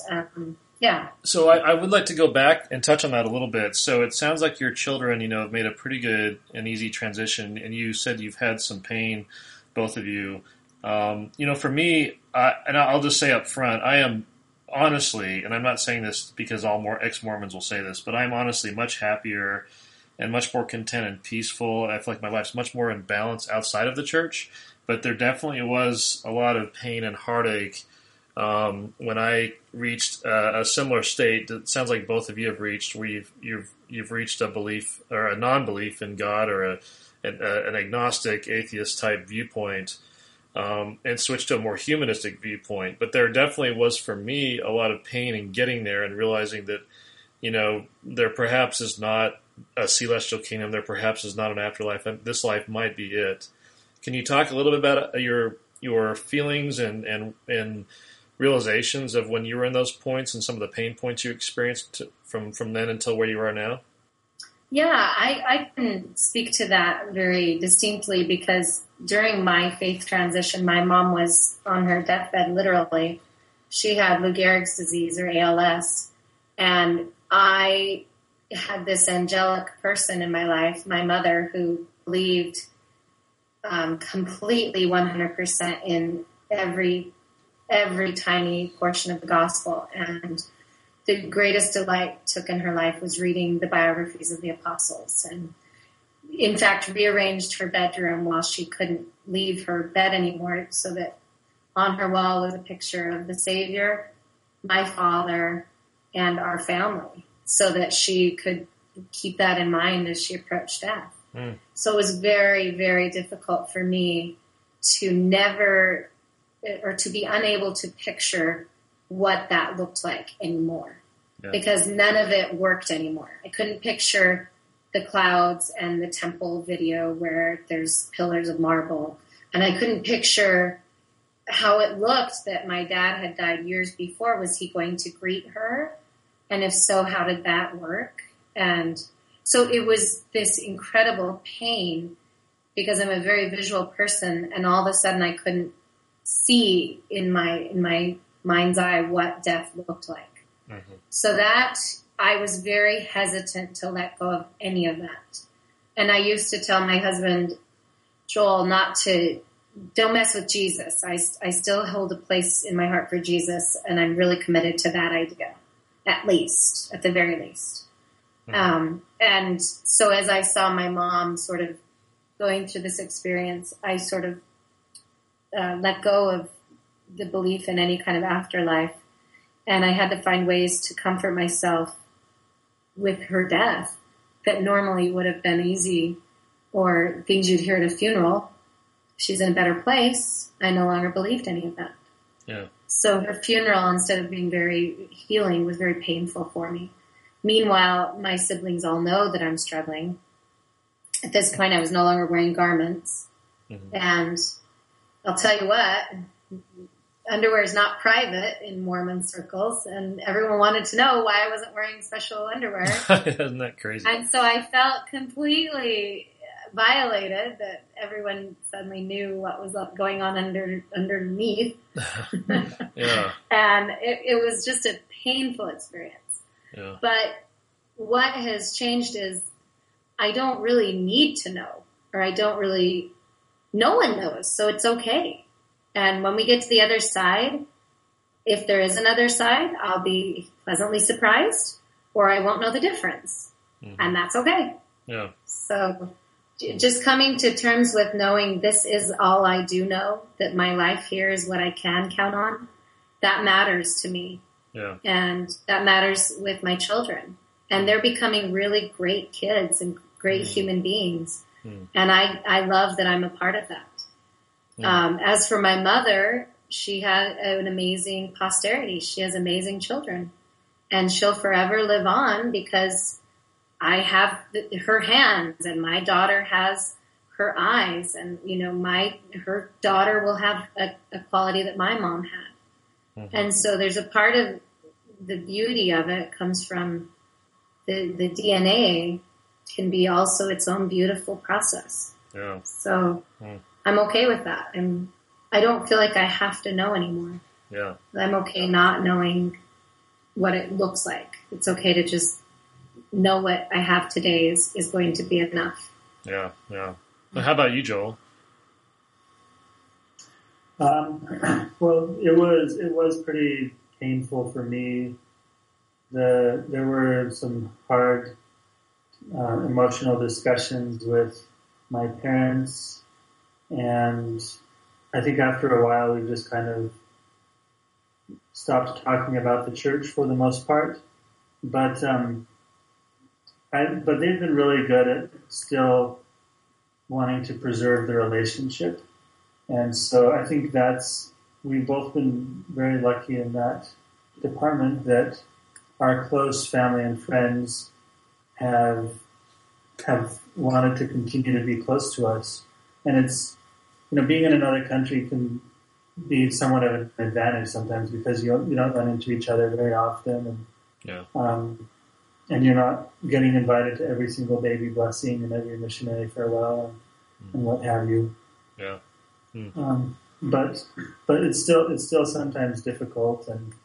yeah. So I would like to go back and touch on that a little bit. So it sounds like your children, have made a pretty good and easy transition, and you said you've had some pain, both of you. For me, and I'll just say up front, I am honestly, and I'm not saying this because all ex-Mormons will say this, but I'm honestly much happier and much more content and peaceful. I feel like my life's much more in balance outside of the church, but there definitely was a lot of pain and heartache when I reached a similar state that sounds like both of you have reached, where you've reached a belief or a non-belief in God, or an agnostic, atheist type viewpoint. And switched to a more humanistic viewpoint. But there definitely was, for me, a lot of pain in getting there and realizing that, there perhaps is not a celestial kingdom, there perhaps is not an afterlife, and this life might be it. Can you talk a little bit about your feelings and realizations of when you were in those points and some of the pain points you experienced from then until where you are now? Yeah, I can speak to that very distinctly, because during my faith transition, my mom was on her deathbed, literally. She had Lou Gehrig's disease, or ALS, and I had this angelic person in my life, my mother, who believed completely 100% in every tiny portion of the gospel, and the greatest delight took in her life was reading the biographies of the apostles, and in fact rearranged her bedroom while she couldn't leave her bed anymore, so that on her wall was a picture of the Savior, my father, and our family, so that she could keep that in mind as she approached death. Mm. So it was very, very difficult for me to be unable to picture what that looked like anymore. Yeah. Because none of it worked anymore. I couldn't picture the clouds and the temple video where there's pillars of marble. And I couldn't picture how it looked that my dad had died years before. Was he going to greet her? And if so, how did that work? And so it was this incredible pain because I'm a very visual person, and all of a sudden I couldn't see in my mind's eye what death looked like. Mm-hmm. So that I was very hesitant to let go of any of that. And I used to tell my husband, Joel, don't mess with Jesus. I still hold a place in my heart for Jesus, and I'm really committed to that idea, at the very least. Mm-hmm. And so as I saw my mom sort of going through this experience, I sort of let go of the belief in any kind of afterlife. And I had to find ways to comfort myself with her death that normally would have been easy, or things you'd hear at a funeral. She's in a better place. I no longer believed any of that. Yeah. So her funeral, instead of being very healing, was very painful for me. Meanwhile, my siblings all know that I'm struggling. At this point, I was no longer wearing garments. Mm-hmm. And I'll tell you what, underwear is not private in Mormon circles, and everyone wanted to know why I wasn't wearing special underwear. Isn't that crazy? And so I felt completely violated that everyone suddenly knew what was going on underneath. Yeah. And it was just a painful experience. Yeah. But what has changed is I don't really need to know, or no one knows, so it's okay. And when we get to the other side, if there is another side, I'll be pleasantly surprised, or I won't know the difference. Mm-hmm. And that's okay. Yeah. So just coming to terms with knowing this is all I do know, that my life here is what I can count on, that matters to me. Yeah. And that matters with my children. And they're becoming really great kids and great human beings. Mm. And I love that I'm a part of that. As for my mother, she had an amazing posterity. She has amazing children. And she'll forever live on because I have her hands, and my daughter has her eyes. And, her daughter will have a quality that my mom had. Mm-hmm. And so there's a part of the beauty of it comes from the DNA can be also its own beautiful process. Yeah. So I'm okay with that. And I don't feel like I have to know anymore. Yeah. I'm okay not knowing what it looks like. It's okay to just know what I have today is going to be enough. Yeah. Yeah. Well, how about you, Joel? Well, it was pretty painful for me. There were some hard emotional discussions with my parents, and I think after a while we just kind of stopped talking about the church for the most part. But they've been really good at still wanting to preserve the relationship, and so I think we've both been very lucky in that department that our close family and friends have wanted to continue to be close to us. And it's, being in another country can be somewhat of an advantage sometimes because you don't run into each other very often. And you're not getting invited to every single baby blessing and every missionary farewell and what have you. Yeah. But it's still sometimes difficult,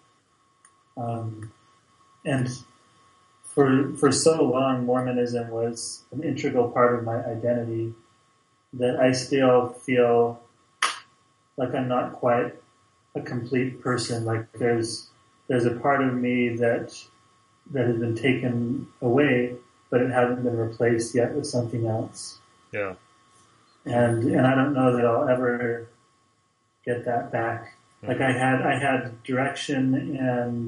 and for so long Mormonism was an integral part of my identity that I still feel like I'm not quite a complete person. Like there's a part of me that has been taken away, but it hasn't been replaced yet with something else. Yeah. And I don't know that I'll ever get that back. Like I had direction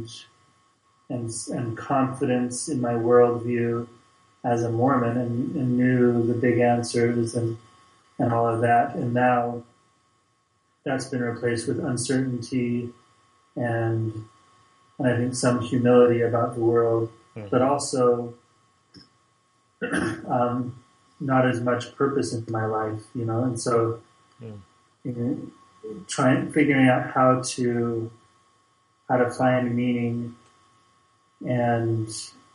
and confidence in my worldview as a Mormon and knew the big answers and all of that. And now that's been replaced with uncertainty and and I think some humility about the world, but also not as much purpose in my life, and so figuring out how to find meaning and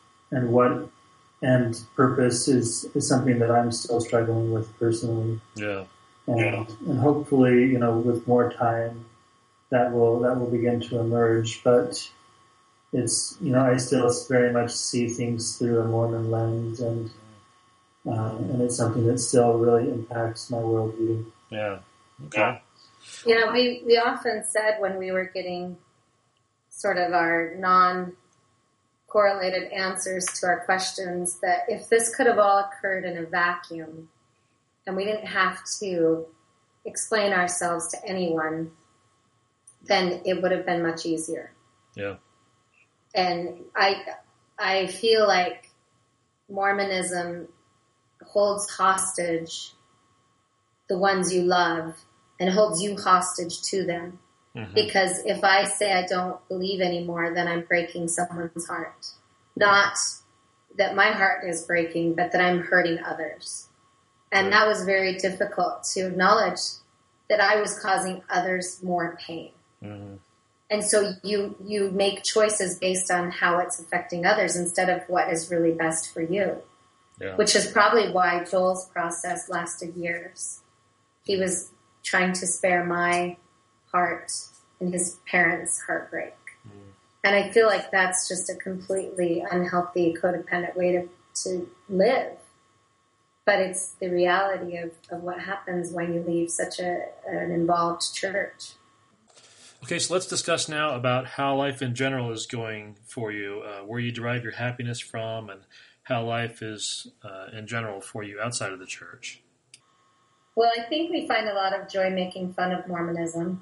purpose is something that I'm still struggling with personally. Yeah. And hopefully, with more time, that will begin to emerge. But it's, I still very much see things through a Mormon lens, and it's something that still really impacts my worldview. Yeah. Okay. Yeah, we often said when we were getting sort of our non-correlated answers to our questions that if this could have all occurred in a vacuum and we didn't have to explain ourselves to anyone, then it would have been much easier. Yeah. And I feel like Mormonism holds hostage the ones you love and holds you hostage to them. Mm-hmm. Because if I say I don't believe anymore, then I'm breaking someone's heart. Not that my heart is breaking, but that I'm hurting others. And that was very difficult to acknowledge, that I was causing others more pain. Mm-hmm. And so you make choices based on how it's affecting others instead of what is really best for you. Yeah. Which is probably why Joel's process lasted years. He was trying to spare my heart and his parents' heartbreak. Mm. And I feel like that's just a completely unhealthy, codependent way to live. But it's the reality of what happens when you leave such an involved church. Okay, so let's discuss now about how life in general is going for you, where you derive your happiness from, and how life is in general for you outside of the church. Well, I think we find a lot of joy making fun of Mormonism.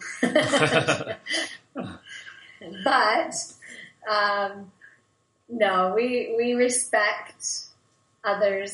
But, no, we respect others'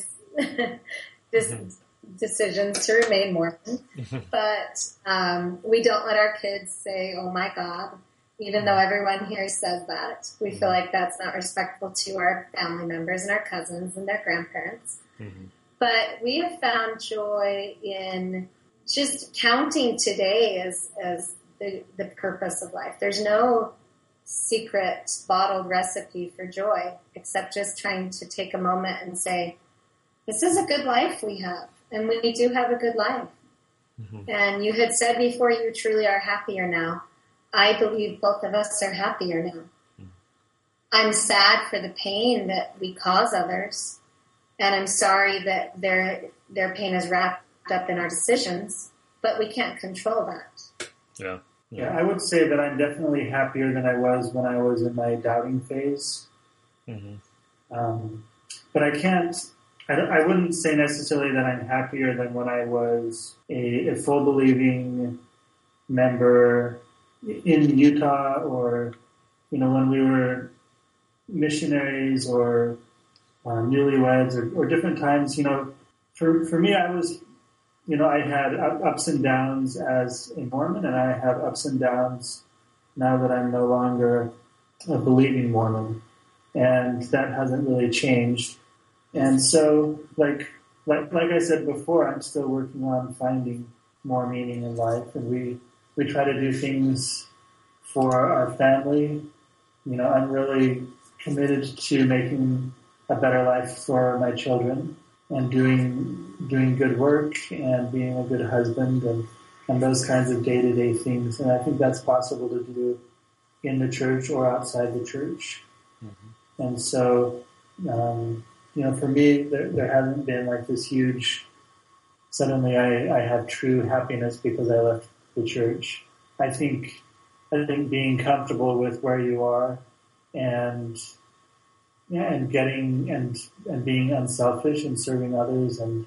decisions to remain Mormon. But we don't let our kids say, oh my God, even though everyone here says that. We feel like that's not respectful to our family members and our cousins and their grandparents. Mm-hmm. But we have found joy in just counting today as the purpose of life. There's no secret bottled recipe for joy, except just trying to take a moment and say, this is a good life we have, and we do have a good life. Mm-hmm. And you had said before, you truly are happier now. I believe both of us are happier now. Mm-hmm. I'm sad for the pain that we cause others. And I'm sorry that their pain is wrapped up in our decisions, but we can't control that. Yeah, I would say that I'm definitely happier than I was when I was in my doubting phase. Mm-hmm. But I wouldn't say necessarily that I'm happier than when I was a full believing member in Utah, or, when we were missionaries or newlyweds or different times, for me, I was, I had ups and downs as a Mormon, and I have ups and downs now that I'm no longer a believing Mormon, and that hasn't really changed. And so, like I said before, I'm still working on finding more meaning in life, and we try to do things for our family. I'm really committed to making a better life for my children and doing good work and being a good husband and those kinds of day-to-day things. And I think that's possible to do in the church or outside the church. Mm-hmm. And so, for me, there hasn't been like this huge, suddenly I have true happiness because I left the church. I think being comfortable with where you are and getting and being unselfish and serving others and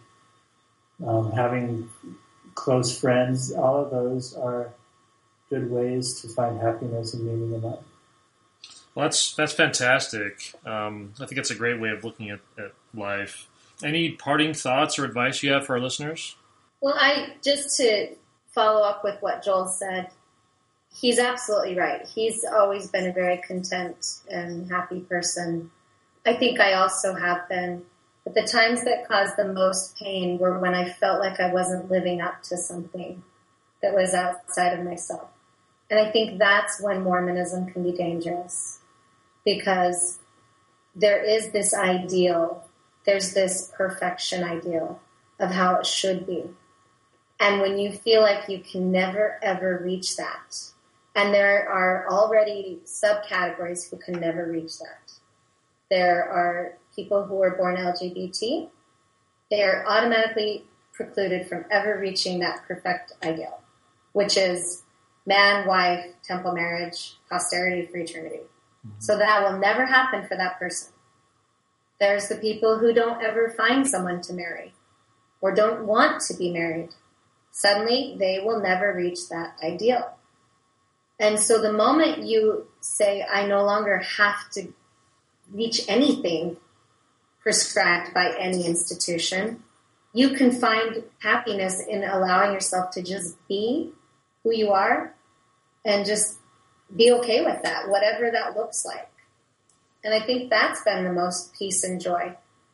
having close friends, all of those are good ways to find happiness and meaning in life. Well, that's fantastic. I think it's a great way of looking at life. Any parting thoughts or advice you have for our listeners? Well, just to follow up with what Joel said, He's absolutely right. He's always been a very content and happy person. I think I also have been. But the times that caused the most pain were when I felt like I wasn't living up to something that was outside of myself. And I think that's when Mormonism can be dangerous, because there is this ideal, there's this perfection ideal of how it should be. And when you feel like you can never, ever reach that, and there are already subcategories who can never reach that. There are people who are born LGBT. They are automatically precluded from ever reaching that perfect ideal, which is man, wife, temple marriage, posterity for eternity. So that will never happen for that person. There's the people who don't ever find someone to marry or don't want to be married. Suddenly, they will never reach that ideal. And so the moment you say, I no longer have to reach anything prescribed by any institution, you can find happiness in allowing yourself to just be who you are and just be okay with that, whatever that looks like. And I think that's been the most peace and joy.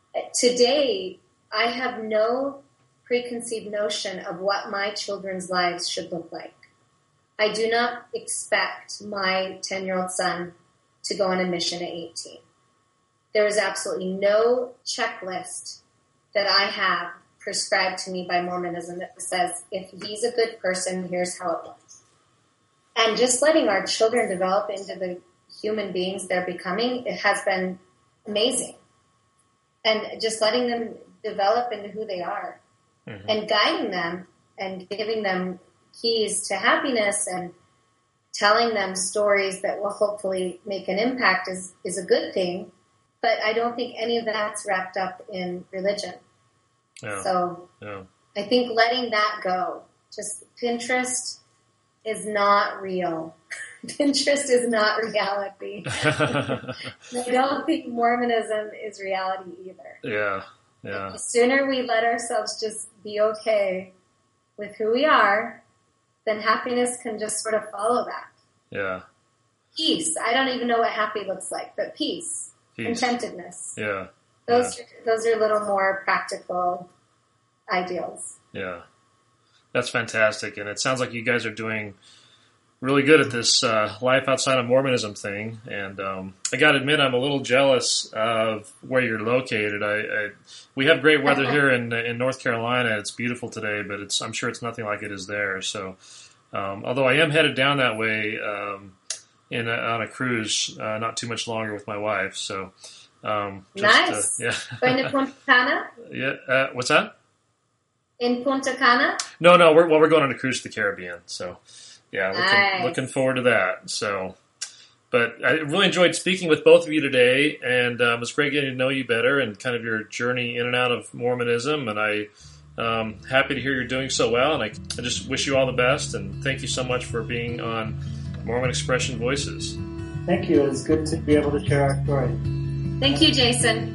Today, I have no preconceived notion of what my children's lives should look like. I do not expect my 10-year-old son to go on a mission at 18. There is absolutely no checklist that I have prescribed to me by Mormonism that says, if he's a good person, here's how it looks. And just letting our children develop into the human beings they're becoming, it has been amazing. And just letting them develop into who they are and guiding them and giving them keys to happiness and telling them stories that will hopefully make an impact is a good thing. But I don't think any of that's wrapped up in religion. Yeah. So Yeah. I think letting that go. Just Pinterest is not real. Pinterest is not reality. I don't think Mormonism is reality either. Yeah. Yeah. The sooner we let ourselves just be okay with who we are, then happiness can just sort of follow that. Yeah. Peace. I don't even know what happy looks like, but peace. Contentedness. Yeah. Those are a little more practical ideals. Yeah. That's fantastic. And it sounds like you guys are doing really good at this life outside of Mormonism thing. And I got to admit, I'm a little jealous of where you're located. We have great weather here in North Carolina. It's beautiful today, but I'm sure it's nothing like it is there. So, although I am headed down that way on a cruise not too much longer with my wife. So, nice. Yeah. Going to Punta Cana? Yeah. What's that? In Punta Cana? No. We're going on a cruise to the Caribbean. So, yeah, looking forward to that. So, but I really enjoyed speaking with both of you today, and it was great getting to know you better and kind of your journey in and out of Mormonism. And I'm happy to hear you're doing so well. And I just wish you all the best. And thank you so much for being on Mormon Expression Voices. Thank you. It's good to be able to share our story. Thank you, Jason.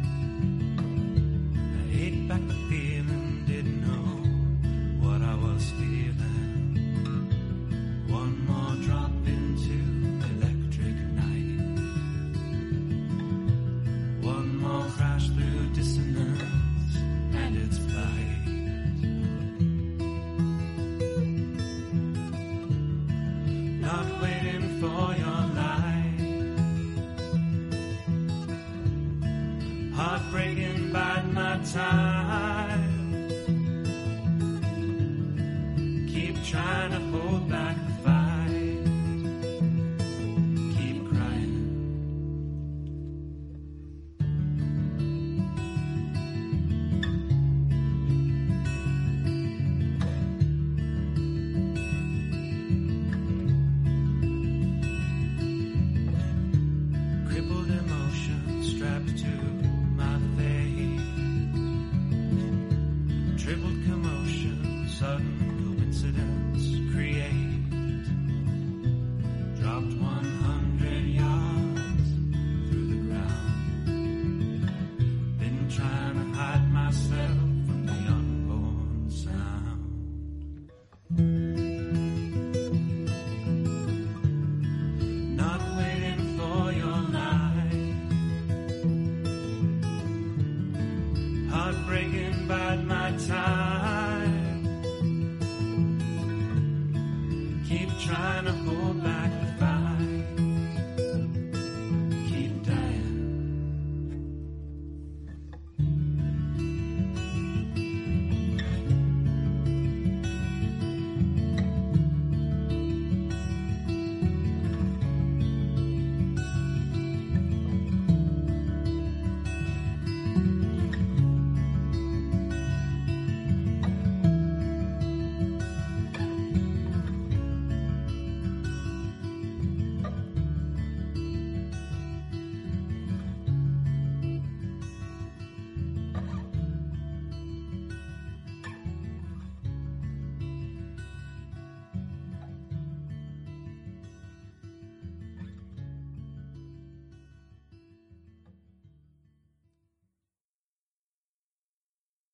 Back the feeling, didn't know what I was coincidence create? Dropped 100 yards through the ground. Been trying to hide myself from the unborn sound. Not waiting for your light. Heartbreaking bide my time. Keep trying to hold back